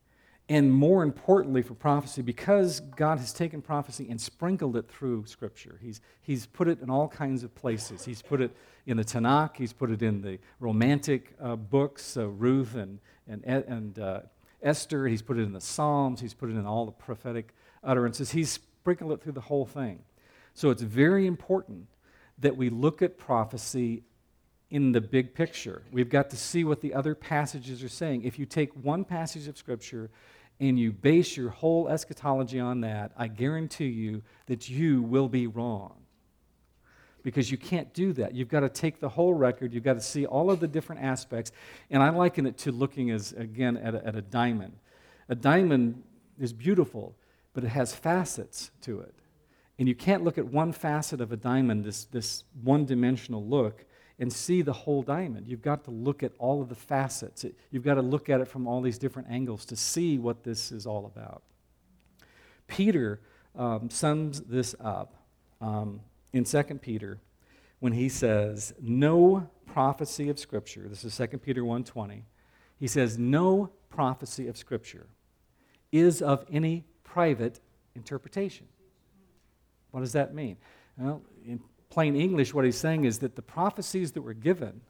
And more importantly for prophecy, because God has taken prophecy and sprinkled it through Scripture. He's put it in all kinds of places. He's put it in the Tanakh. He's put it in the romantic books, Ruth and Esther. He's put it in the Psalms. He's put it in all the prophetic utterances. He's sprinkled it through the whole thing. So it's very important that we look at prophecy in the big picture. We've got to see what the other passages are saying. If you take one passage of Scripture and you base your whole eschatology on that, I guarantee you that you will be wrong. Because you can't do that. You've got to take the whole record. You've got to see all of the different aspects. And I liken it to looking, at a diamond. A diamond is beautiful, but it has facets to it. And you can't look at one facet of a diamond, this one-dimensional look, and see the whole diamond. You've got to look at all of the facets. You've got to look at it from all these different angles to see what this is all about. Peter sums this up in 2 Peter when he says, no prophecy of Scripture, this is 2 Peter 1:20, he says, no prophecy of Scripture is of any private interpretation. What does that mean? Well, in plain English, what he's saying is that the prophecies that were given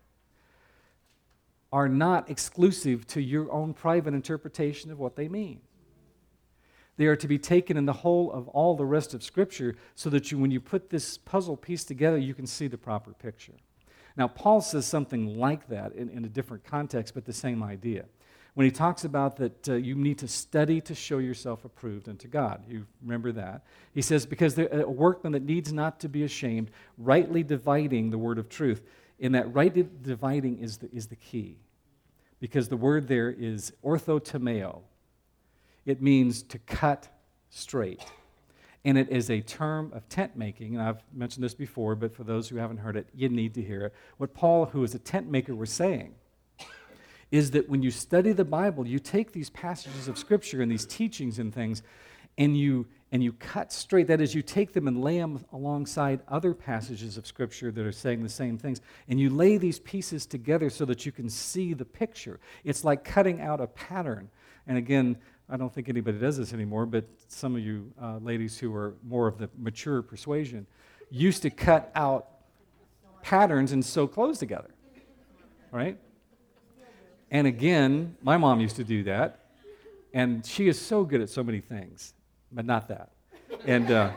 are not exclusive to your own private interpretation of what they mean. They are to be taken in the whole of all the rest of Scripture so that when you put this puzzle piece together, you can see the proper picture. Now, Paul says something like that in a different context, but the same idea. When he talks about that you need to study to show yourself approved unto God. You remember that. He says, because a workman that needs not to be ashamed, rightly dividing the word of truth. And that rightly dividing is the key. Because the word there is orthotomeo. It means to cut straight. And it is a term of tent making. And I've mentioned this before, but for those who haven't heard it, you need to hear it. What Paul, who is a tent maker, was saying is that when you study the Bible, you take these passages of Scripture and these teachings and things, and you cut straight. That is, you take them and lay them alongside other passages of Scripture that are saying the same things, and you lay these pieces together so that you can see the picture. It's like cutting out a pattern. And again, I don't think anybody does this anymore, but some of you ladies who are more of the mature persuasion used to cut out patterns and sew clothes together, right? And again, my mom used to do that, and she is so good at so many things, but not that. And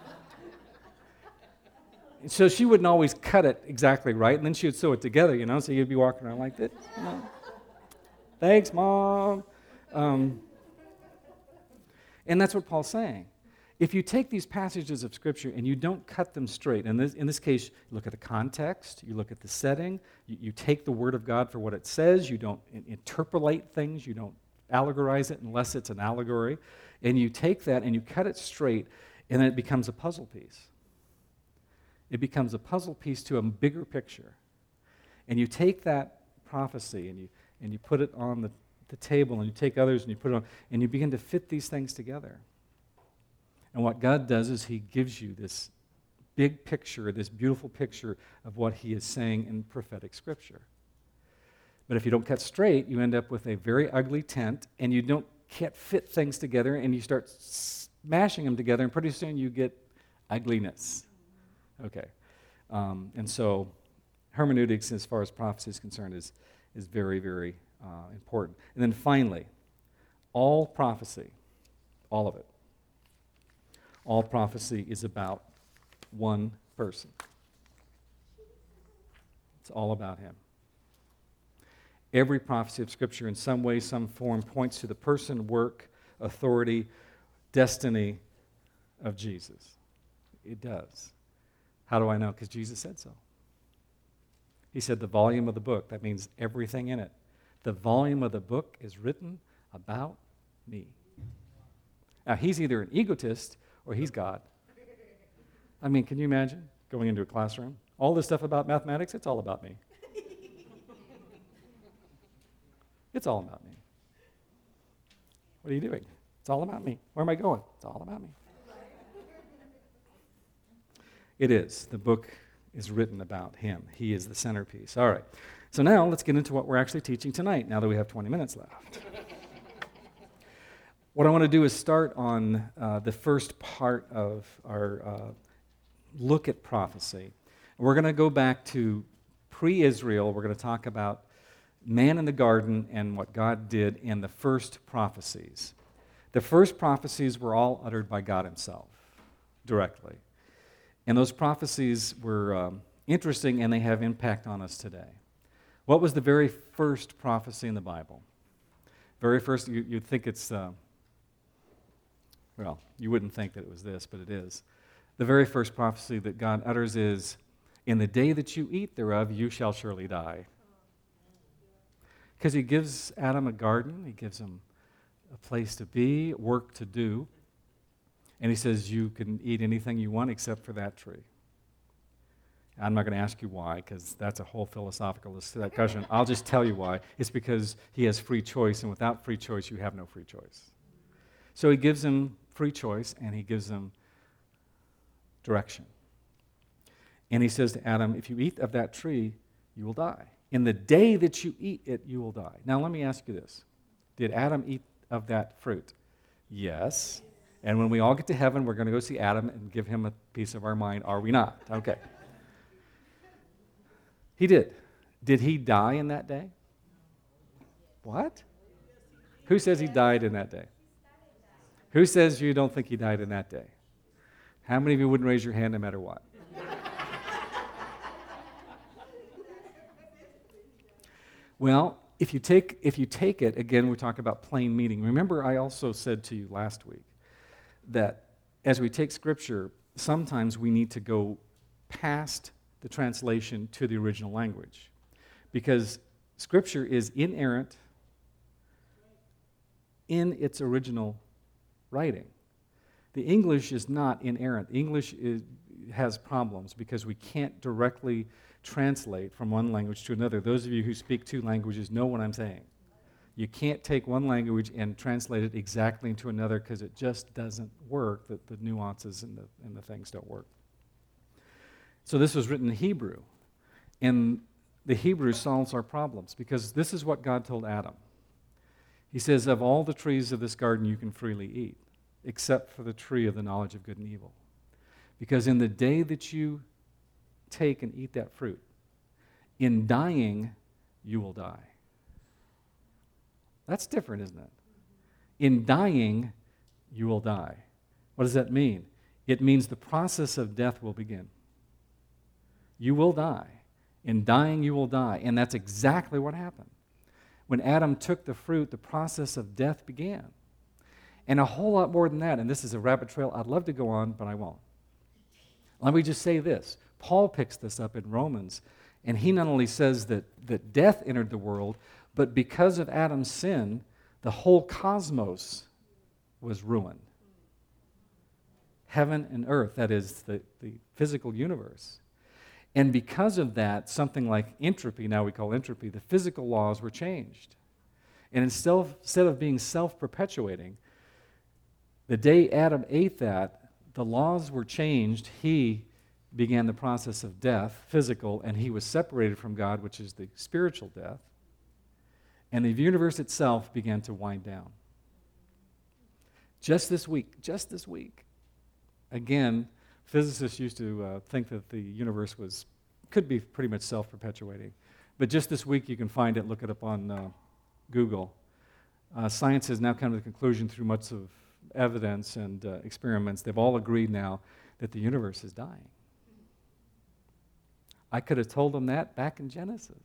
so she wouldn't always cut it exactly right, and then she would sew it together, so you'd be walking around like this. Thanks, Mom. And that's what Paul's saying. If you take these passages of Scripture and you don't cut them straight, and in this case, you look at the context, you look at the setting, you take the Word of God for what it says, you don't interpolate things, you don't allegorize it unless it's an allegory, and you take that and you cut it straight, and then it becomes a puzzle piece. It becomes a puzzle piece to a bigger picture. And you take that prophecy and you put it on the table, and you take others and you put it on, and you begin to fit these things together. And what God does is He gives you this big picture, this beautiful picture of what He is saying in prophetic Scripture. But if you don't cut straight, you end up with a very ugly tent, and you can't fit things together, and you start smashing them together, and pretty soon you get ugliness. Okay. And so hermeneutics, as far as prophecy is concerned, is very, very important. And then finally, all prophecy, all of it, all prophecy is about one person. It's all about Him. Every prophecy of Scripture in some way, some form points to the person, work, authority, destiny of Jesus. It does. How do I know? Because Jesus said so. He said the volume of the book, that means everything in it. The volume of the book is written about me. Now, He's either an egotist or He's God. I mean, can you imagine going into a classroom? All this stuff about mathematics, it's all about me. It's all about me. What are you doing? It's all about me. Where am I going? It's all about me. It is. The book is written about Him. He is the centerpiece. All right. So now let's get into what we're actually teaching tonight, now that we have 20 minutes left. What I want to do is start on the first part of our look at prophecy. We're going to go back to pre-Israel. We're going to talk about man in the garden and what God did in the first prophecies. The first prophecies were all uttered by God himself, directly. And those prophecies were interesting, and they have impact on us today. What was the very first prophecy in the Bible? Very first, you'd think it's, well, you wouldn't think that it was this, but it is. The very first prophecy that God utters is, in the day that you eat thereof, you shall surely die. Because he gives Adam a garden, he gives him a place to be, work to do, and he says you can eat anything you want except for that tree. I'm not going to ask you why, because that's a whole philosophical discussion. I'll just tell you why. It's because he has free choice, and without free choice, you have no free choice. So he gives him free choice, and he gives him direction. And he says to Adam, if you eat of that tree, you will die. In the day that you eat it, you will die. Now let me ask you this. Did Adam eat of that fruit? Yes. And when we all get to heaven, we're going to go see Adam and give him a piece of our mind, are we not? Okay. He did. Did he die in that day? What? Who says he died in that day? Who says you don't think he died in that day? How many of you wouldn't raise your hand no matter what? Well, if you take it, again, we're talking about plain meaning. Remember, I also said to you last week that as we take Scripture, sometimes we need to go past the translation to the original language, because Scripture is inerrant in its original writing. The English is not inerrant. English has problems because we can't directly translate from one language to another. Those of you who speak two languages know what I'm saying. You can't take one language and translate it exactly into another because it just doesn't work. The nuances and the things don't work. So this was written in Hebrew, and the Hebrew solves our problems because this is what God told Adam. He says, of all the trees of this garden you can freely eat, except for the tree of the knowledge of good and evil. Because in the day that you take and eat that fruit, in dying, you will die. That's different, isn't it? In dying, you will die. What does that mean? It means the process of death will begin. You will die. In dying, you will die. And that's exactly what happened. When Adam took the fruit, the process of death began. And a whole lot more than that, and this is a rabbit trail I'd love to go on, but I won't. Let me just say this. Paul picks this up in Romans, and he not only says that death entered the world, but because of Adam's sin, the whole cosmos was ruined. Heaven and earth, that is the physical universe. And because of that, something like entropy, now we call entropy, the physical laws were changed. And instead of being self-perpetuating, the day Adam ate that, the laws were changed. He began the process of death, physical, and he was separated from God, which is the spiritual death. And the universe itself began to wind down. Just this week, again, physicists used to think that the universe could be pretty much self-perpetuating. But just this week, you can find it, look it up on Google. Science has now come to the conclusion through much of evidence and experiments, they've all agreed now that the universe is dying. I could have told them that back in Genesis.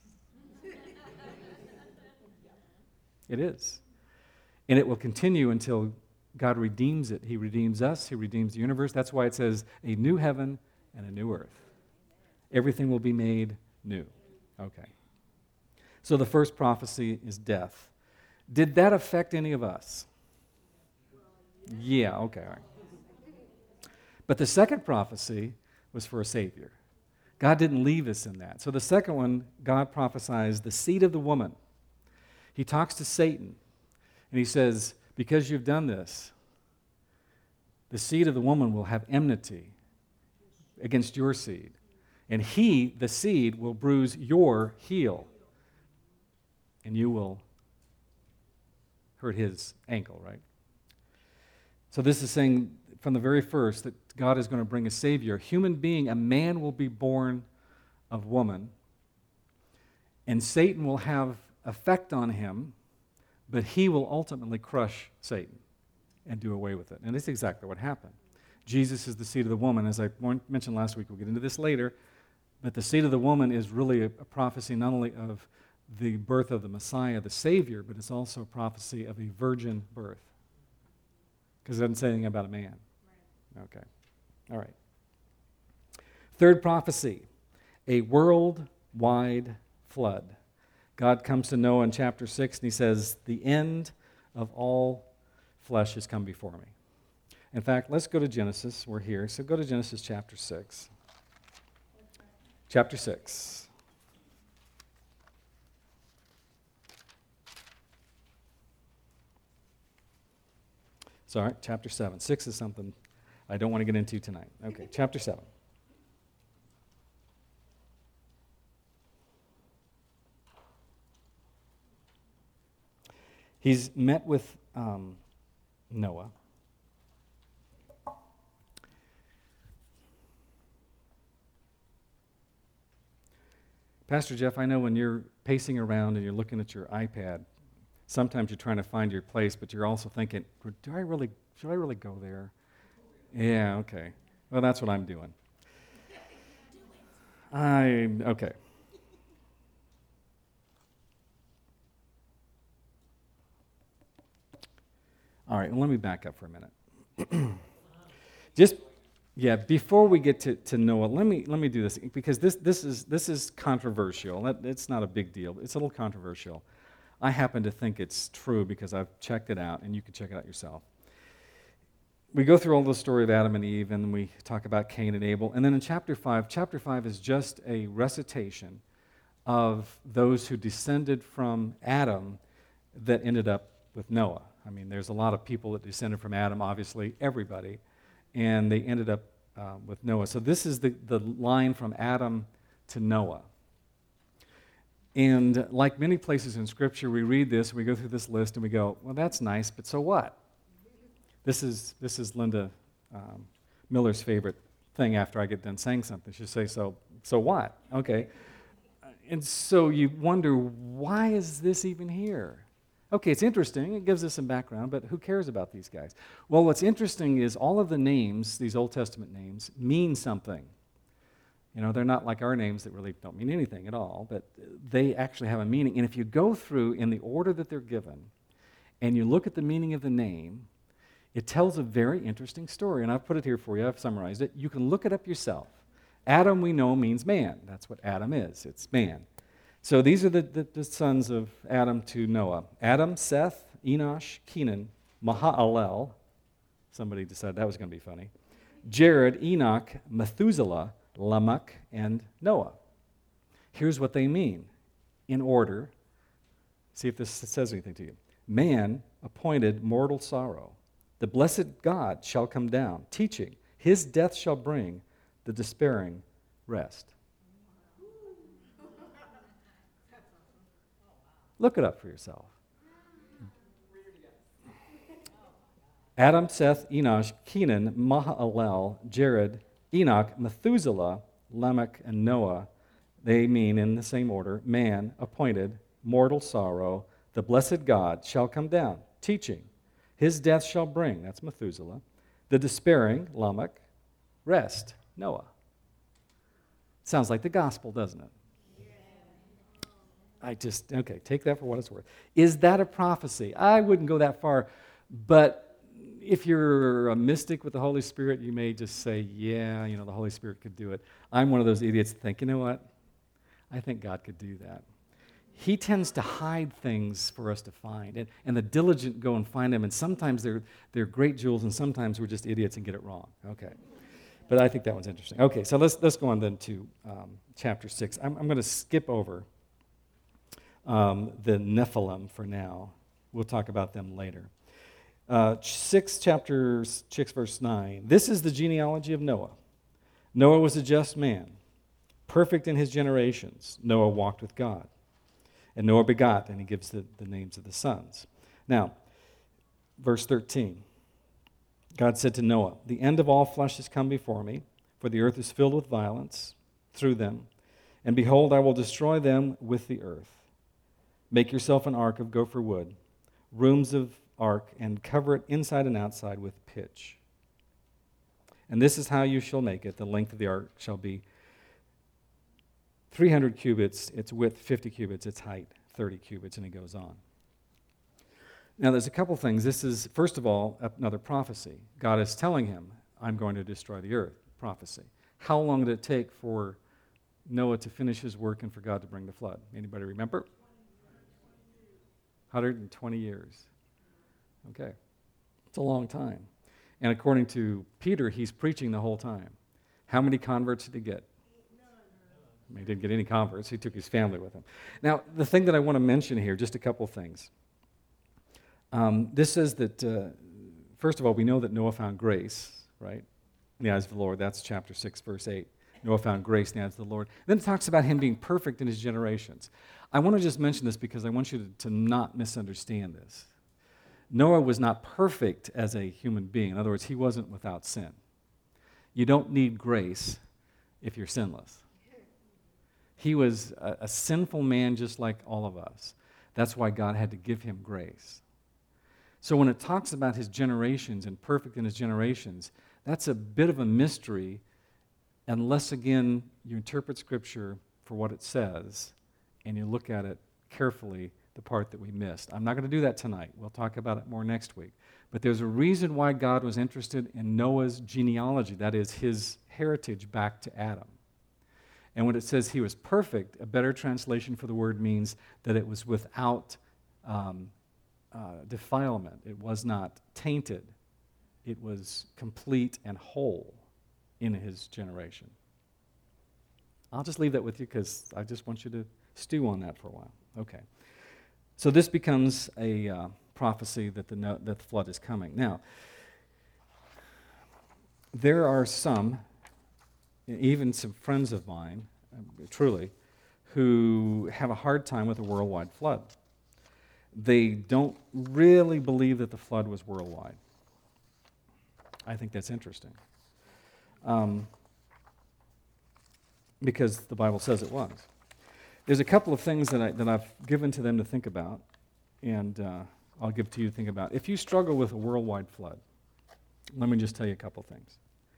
It is. And it will continue until God redeems it. He redeems us. He redeems the universe. That's why it says a new heaven and a new earth. Everything will be made new. Okay. So the first prophecy is death. Did that affect any of us? Yeah, okay, all right. But the second prophecy was for a Savior. God didn't leave us in that. So the second one, God prophesies the seed of the woman. He talks to Satan, and he says, because you've done this, the seed of the woman will have enmity against your seed. And he, the seed, will bruise your heel, and you will hurt his ankle, right? So this is saying from the very first that God is going to bring a Savior. A human being, a man will be born of woman, and Satan will have effect on him, but he will ultimately crush Satan and do away with it. And that's exactly what happened. Jesus is the seed of the woman. As I mentioned last week, we'll get into this later, but the seed of the woman is really a prophecy not only of the birth of the Messiah, the Savior, but it's also a prophecy of a virgin birth. Because it doesn't say anything about a man. Right. Okay. All right. Third prophecy, a worldwide flood. God comes to Noah in chapter 6, and he says, the end of all flesh has come before me. In fact, let's go to Genesis. We're here. So go to Genesis chapter 6. Chapter 6. Sorry, chapter 7. 6 is something I don't want to get into tonight. Okay, chapter 7. He's met with Noah. Pastor Jeff, I know when you're pacing around and you're looking at your iPad, sometimes you're trying to find your place, but you're also thinking, should I really go there? Yeah, okay. Well, that's what I'm doing. Okay. All right, well, let me back up for a minute. Before we get to Noah, let me do this, because this is controversial. It's not a big deal. It's a little controversial. I happen to think it's true because I've checked it out, and you can check it out yourself. We go through all the story of Adam and Eve, and we talk about Cain and Abel. And then in chapter 5 is just a recitation of those who descended from Adam that ended up with Noah. I mean, there's a lot of people that descended from Adam, obviously, everybody, and they ended up with Noah. So this is the line from Adam to Noah. And like many places in Scripture, we read this, we go through this list, and we go, well, that's nice, but so what? This is Linda Miller's favorite thing after I get done saying something. She'll say, so what? Okay. And so you wonder, why is this even here? Okay, it's interesting. It gives us some background, but who cares about these guys? Well, what's interesting is all of the names, these Old Testament names, mean something. You know, they're not like our names that really don't mean anything at all, but they actually have a meaning. And if you go through in the order that they're given, and you look at the meaning of the name, it tells a very interesting story. And I've put it here for you. I've summarized it. You can look it up yourself. Adam, we know, means man. That's what Adam is. It's man. So these are the sons of Adam to Noah. Adam, Seth, Enosh, Kenan, Mahalalel. Somebody decided that was going to be funny. Jared, Enoch, Methuselah, Lamech, and Noah. Here's what they mean in order. See if this says anything to you. Man appointed mortal sorrow. The blessed God shall come down, teaching. His death shall bring the despairing rest. Look it up for yourself. Adam, Seth, Enosh, Kenan, Mahalalel, Jared, Enoch, Methuselah, Lamech, and Noah, they mean in the same order, man appointed mortal sorrow, the blessed God shall come down, teaching. His death shall bring, that's Methuselah, the despairing, Lamech, rest, Noah. Sounds like the gospel, doesn't it? Take that for what it's worth. Is that a prophecy? I wouldn't go that far, but if you're a mystic with the Holy Spirit, you may just say, yeah, the Holy Spirit could do it. I'm one of those idiots that think, you know what? I think God could do that. He tends to hide things for us to find, and the diligent go and find them, and sometimes they're great jewels, and sometimes we're just idiots and get it wrong. Okay. But I think that one's interesting. Okay, so let's go on then to chapter 6. I'm going to skip over the Nephilim for now. We'll talk about them later. Chapter 6, verse 9. This is the genealogy of Noah. Noah was a just man, perfect in his generations. Noah walked with God. And Noah begot, and he gives the names of the sons. Now, verse 13. God said to Noah, "The end of all flesh has come before me, for the earth is filled with violence through them. And behold, I will destroy them with the earth. Make yourself an ark of gopher wood, rooms of ark, and cover it inside and outside with pitch. And this is how you shall make it. The length of the ark shall be 300 cubits, its width 50 cubits, its height 30 cubits," and it goes on. Now, there's a couple things. This is, first of all, another prophecy. God is telling him, "I'm going to destroy the earth." Prophecy. How long did it take for Noah to finish his work and for God to bring the flood? Anybody remember? 120 years. Okay. It's a long time. And according to Peter, he's preaching the whole time. How many converts did he get? He didn't get any converts. He took his family with him. Now, the thing that I want to mention here, just a couple things. This says that, first of all, we know that Noah found grace, right, in the eyes of the Lord. That's chapter 6, verse 8. Noah found grace in the eyes of the Lord. Then it talks about him being perfect in his generations. I want to just mention this because I want you to not misunderstand this. Noah was not perfect as a human being. In other words, he wasn't without sin. You don't need grace if you're sinless. He was a sinful man just like all of us. That's why God had to give him grace. So when it talks about his generations and perfect in his generations, that's a bit of a mystery unless, again, you interpret Scripture for what it says and you look at it carefully, the part that we missed. I'm not going to do that tonight. We'll talk about it more next week. But there's a reason why God was interested in Noah's genealogy, that is, his heritage back to Adam. And when it says he was perfect, a better translation for the word means that it was without defilement. It was not tainted. It was complete and whole in his generation. I'll just leave that with you because I just want you to stew on that for a while. Okay. So this becomes a prophecy that the flood is coming. Now, there are some, even some friends of mine, truly, who have a hard time with a worldwide flood. They don't really believe that the flood was worldwide. I think that's interesting. Because the Bible says it was. There's a couple of things that I've given to them to think about, and I'll give to you to think about. If you struggle with a worldwide flood, let me just tell you a couple things.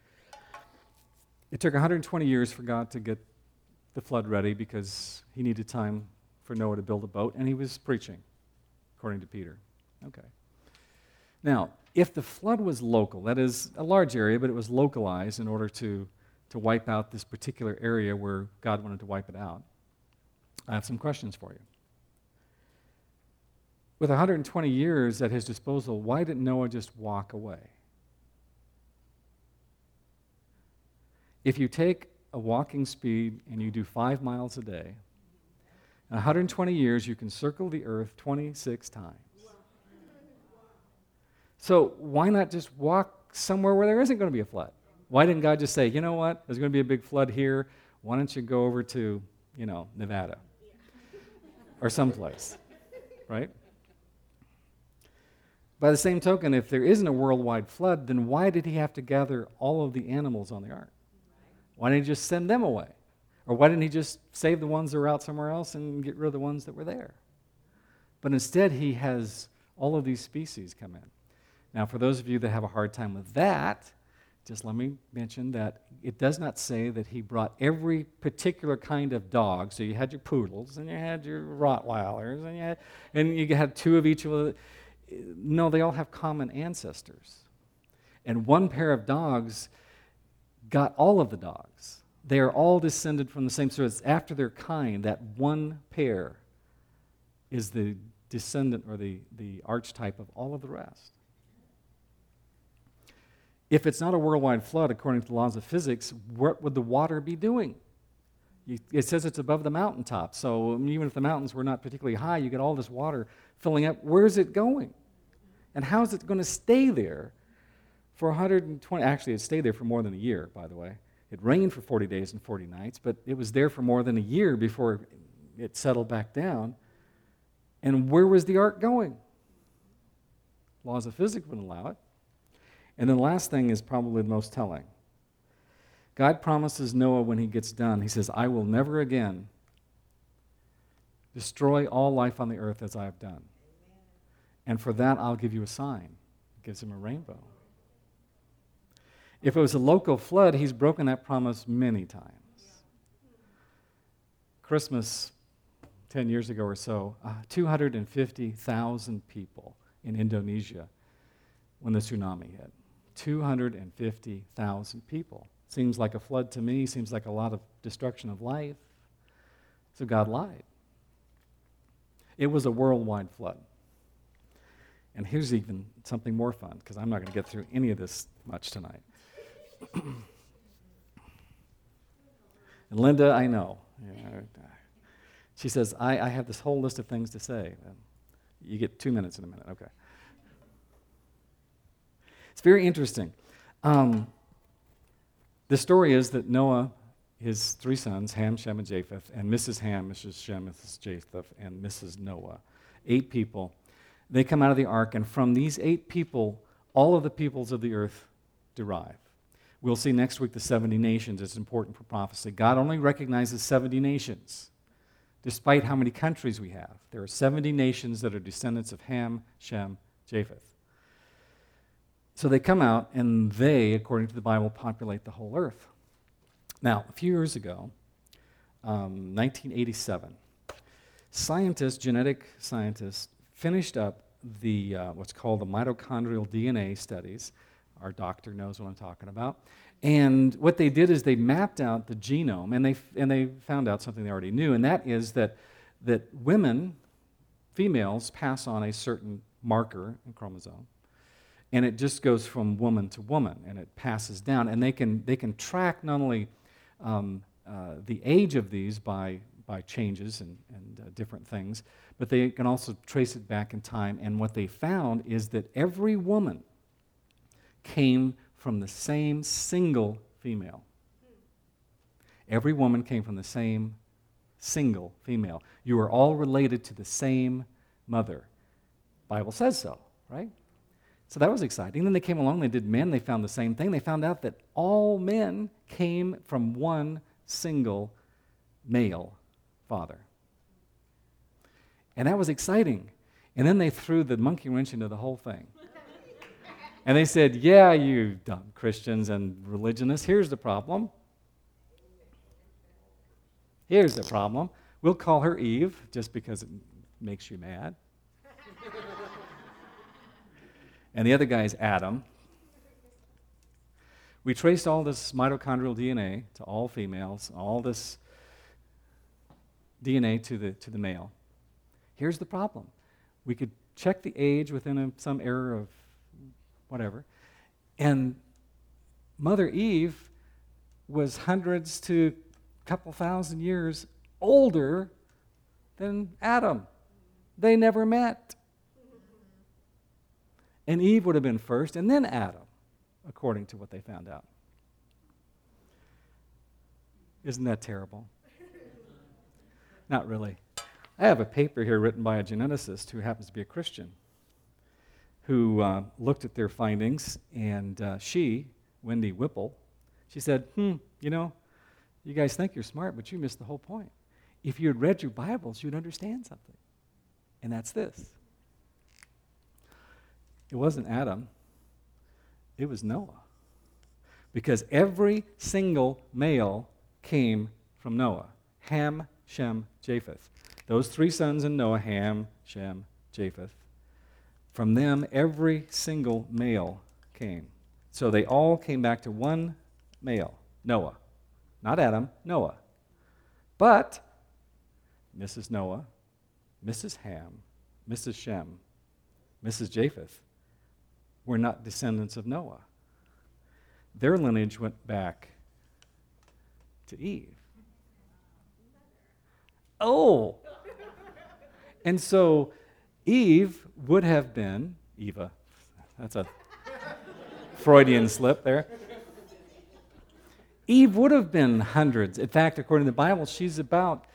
It took 120 years for God to get the flood ready because he needed time for Noah to build a boat, and he was preaching, according to Peter. Okay. Now, if the flood was local, that is a large area, but it was localized in order to wipe out this particular area where God wanted to wipe it out, I have some questions for you. With 120 years at his disposal, why didn't Noah just walk away? If you take a walking speed and you do 5 miles a day, in 120 years you can circle the earth 26 times. So why not just walk somewhere where there isn't going to be a flood? Why didn't God just say, you know what, there's going to be a big flood here, why don't you go over to, Nevada or someplace, right? By the same token, if there isn't a worldwide flood, then why did he have to gather all of the animals on the ark? Why didn't he just send them away? Or why didn't he just save the ones that were out somewhere else and get rid of the ones that were there? But instead, he has all of these species come in. Now, for those of you that have a hard time with that, just let me mention that it does not say that he brought every particular kind of dog. So you had your poodles, and you had your Rottweilers, and you had 2 of each of the. No, they all have common ancestors. And one pair of dogs got all of the dogs. They are all descended from the same source. After their kind, that one pair is the descendant or the archetype of all of the rest. If it's not a worldwide flood, according to the laws of physics, what would the water be doing? It says it's above the mountaintop. So even if the mountains were not particularly high, you get all this water filling up. Where's it going? And how is it going to stay there for 120? Actually, it stayed there for more than a year, by the way. It rained for 40 days and 40 nights, but it was there for more than a year before it settled back down. And where was the ark going? Laws of physics wouldn't allow it. And then the last thing is probably the most telling. God promises Noah when he gets done, he says, I will never again destroy all life on the earth as I have done. And for that, I'll give you a sign. He gives him a rainbow. If it was a local flood, he's broken that promise many times. Christmas, 10 years ago or so, 250,000 people in Indonesia when the tsunami hit. 250,000 people. Seems like a flood to me, seems like a lot of destruction of life. So God lied. It was a worldwide flood. And here's even something more fun, because I'm not going to get through any of this much tonight. And Linda, I know. She says, I have this whole list of things to say. You get 2 minutes in a minute, okay. It's very interesting. The story is that Noah, his 3 sons, Ham, Shem, and Japheth, and Mrs. Ham, Mrs. Shem, Mrs. Japheth, and Mrs. Noah, 8 people, they come out of the ark, and from these 8 people, all of the peoples of the earth derive. We'll see next week the 70 nations. It's important for prophecy. God only recognizes 70 nations, despite how many countries we have. There are 70 nations that are descendants of Ham, Shem, Japheth. So they come out, and they, according to the Bible, populate the whole earth. Now, a few years ago, 1987, genetic scientists, finished up the what's called the mitochondrial DNA studies. Our doctor knows what I'm talking about. And what they did is they mapped out the genome, and they found out something they already knew, and that is that women, females, pass on a certain marker in chromosome, and it just goes from woman to woman, and it passes down. And they can track not only the age of these by changes and different things, but they can also trace it back in time. And what they found is that every woman came from the same single female. Every woman came from the same single female. You are all related to the same mother. Bible says so, right? So that was exciting. Then they came along, they did men, they found the same thing. They found out that all men came from one single male father. And that was exciting. And then they threw the monkey wrench into the whole thing. And they said, yeah, you dumb Christians and religionists, here's the problem. Here's the problem. We'll call her Eve, just because it makes you mad. And the other guy is Adam. We traced all this mitochondrial DNA to all females, all this DNA to the male. Here's the problem. We could check the age within some error of whatever, and Mother Eve was hundreds to a couple thousand years older than Adam. They never met. And Eve would have been first, and then Adam, according to what they found out. Isn't that terrible? Not really. I have a paper here written by a geneticist who happens to be a Christian, who looked at their findings, and she, Wendy Whipple, she said, you guys think you're smart, but you missed the whole point. If you had read your Bibles, you'd understand something. And that's this. It wasn't Adam. It was Noah. Because every single male came from Noah. Ham, Shem, Japheth. Those 3 sons in Noah, Ham, Shem, Japheth. From them, every single male came. So they all came back to one male, Noah. Not Adam, Noah. But Mrs. Noah, Mrs. Ham, Mrs. Shem, Mrs. Japheth were not descendants of Noah. Their lineage went back to Eve. Oh! And so Eve would have been, Eva, that's a Freudian slip there. Eve would have been hundreds. In fact, according to the Bible, she's about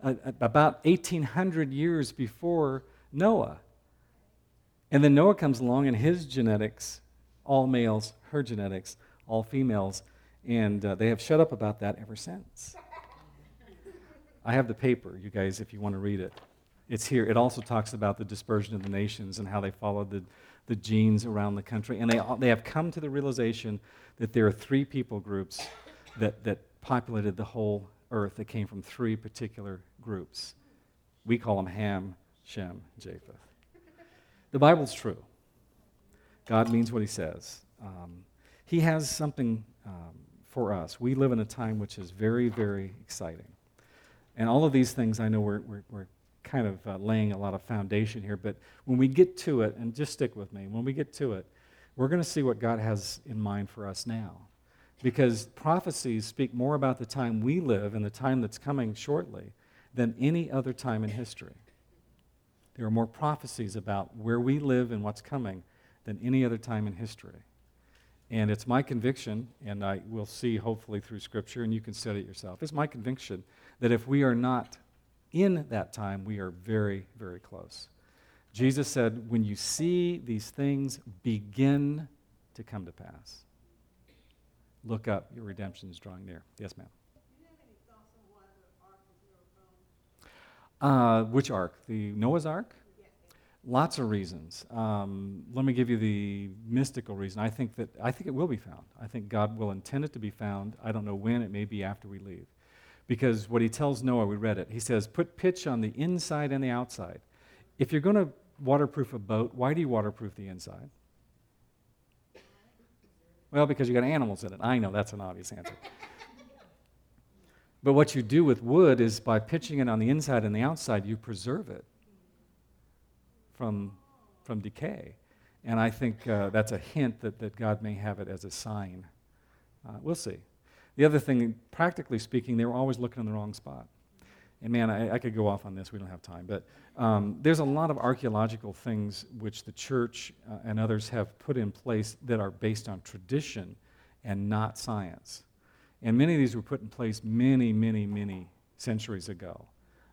1,800 years before Noah. And then Noah comes along, and his genetics all males, her genetics, all females, and they have shut up about that ever since. I have the paper, you guys, if you want to read it. It's here. It also talks about the dispersion of the nations and how they followed the genes around the country. And they have come to the realization that there are three people groups that populated the whole earth that came from three particular groups. We call them Ham, Shem, Japheth. The Bible's true. God means what he says. He has something for us. We live in a time which is very, very exciting. And all of these things, I know we're kind of laying a lot of foundation here, but when we get to it, and just stick with me, when we get to it, we're going to see what God has in mind for us now. Because prophecies speak more about the time we live and the time that's coming shortly than any other time in history. There are more prophecies about where we live and what's coming than any other time in history. And it's my conviction, and I will see hopefully through Scripture, and you can study it yourself, it's my conviction that if we are not in that time, we are very, very close. Jesus said, when you see these things begin to come to pass, look up, your redemption is drawing near. Yes, ma'am. Do you have any thoughts on why the ark is never found? Which ark? The Noah's Ark? Yes. Lots of reasons. Let me give you the mystical reason. I think it will be found. I think God will intend it to be found. I don't know when. It may be after we leave. Because what he tells Noah, we read it, he says, put pitch on the inside and the outside. If you're going to waterproof a boat, why do you waterproof the inside? Well, because you got animals in it. I know, that's an obvious answer. But what you do with wood is by pitching it on the inside and the outside, you preserve it from decay. And I think that's a hint that God may have it as a sign. We'll see. The other thing, practically speaking, they were always looking in the wrong spot. And man, I could go off on this. We don't have time. But there's a lot of archaeological things which the church and others have put in place that are based on tradition and not science. And many of these were put in place many, many, many centuries ago.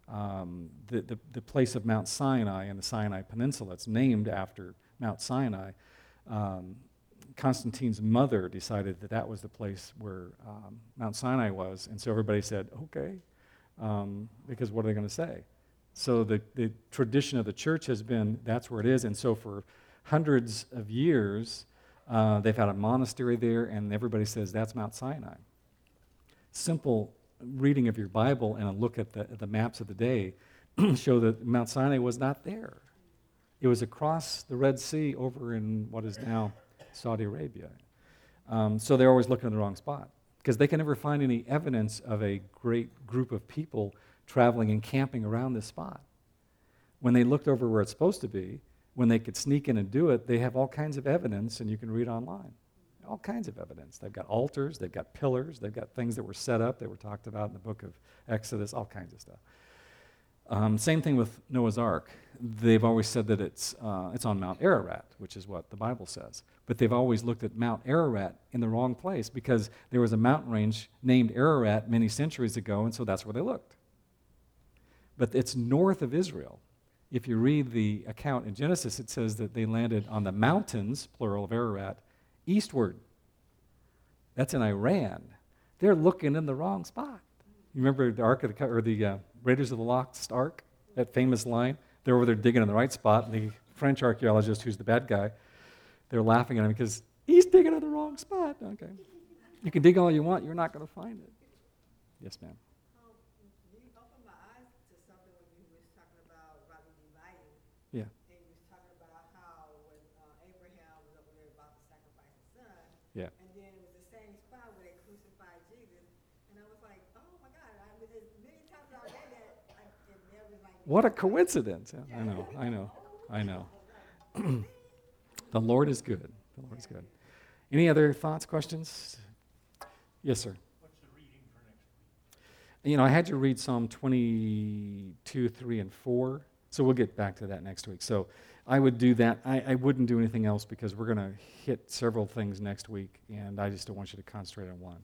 The place of Mount Sinai and the Sinai Peninsula, it's named after Mount Sinai. Constantine's mother decided that was the place where Mount Sinai was, and so everybody said, okay, because what are they going to say? So the tradition of the church has been that's where it is, and so for hundreds of years, they've had a monastery there, and everybody says that's Mount Sinai. Simple reading of your Bible and a look at the maps of the day show that Mount Sinai was not there. It was across the Red Sea over in what is now Saudi Arabia. So they're always looking in the wrong spot because they can never find any evidence of a great group of people traveling and camping around this spot. When they looked over where it's supposed to be, when they could sneak in and do it, they have all kinds of evidence, and you can read online. All kinds of evidence. They've got altars, they've got pillars, they've got things that were set up, that were talked about in the book of Exodus, all kinds of stuff. Same thing with Noah's Ark. They've always said that it's on Mount Ararat, which is what the Bible says. But they've always looked at Mount Ararat in the wrong place because there was a mountain range named Ararat many centuries ago, and so that's where they looked. But it's north of Israel. If you read the account in Genesis, it says that they landed on the mountains, plural of Ararat, eastward. That's in Iran. They're looking in the wrong spot. You remember the Ark of the Raiders of the Lost Ark? That famous line? They're over there digging in the right spot, and the French archaeologist, who's the bad guy, they're laughing at him because he's digging in the wrong spot. Okay. You can dig all you want, you're not going to find it. Yes, ma'am. You opened my eyes to something when you was talking about Rabbi Dividing. Yeah. And you was talking about how when Abraham was over there about to sacrifice his son, Yeah. and then it was the same spot where they crucified Jesus, and I was like, oh my God, as many times as I read that, it never was like. What a coincidence. Yeah, I know. The Lord is good. The Lord is good. Any other thoughts, questions? Yes, sir. What's the reading for next week? I had you read Psalm 22, 3, and 4, so we'll get back to that next week. So I would do that. I wouldn't do anything else because we're going to hit several things next week, and I just don't want you to concentrate on one.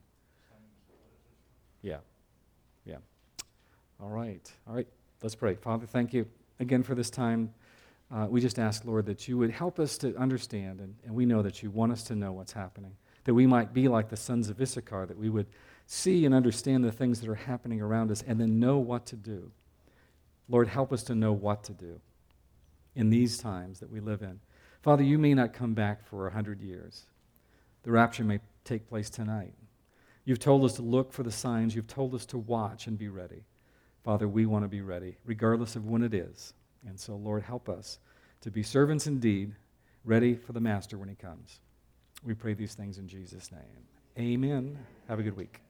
Yeah. All right. Let's pray. Father, thank you again for this time. We just ask, Lord, that you would help us to understand, and we know that you want us to know what's happening, that we might be like the sons of Issachar, that we would see and understand the things that are happening around us and then know what to do. Lord, help us to know what to do in these times that we live in. Father, you may not come back for 100 years. The rapture may take place tonight. You've told us to look for the signs. You've told us to watch and be ready. Father, we want to be ready, regardless of when it is. And so, Lord, help us to be servants indeed, ready for the Master when he comes. We pray these things in Jesus' name. Amen. Have a good week.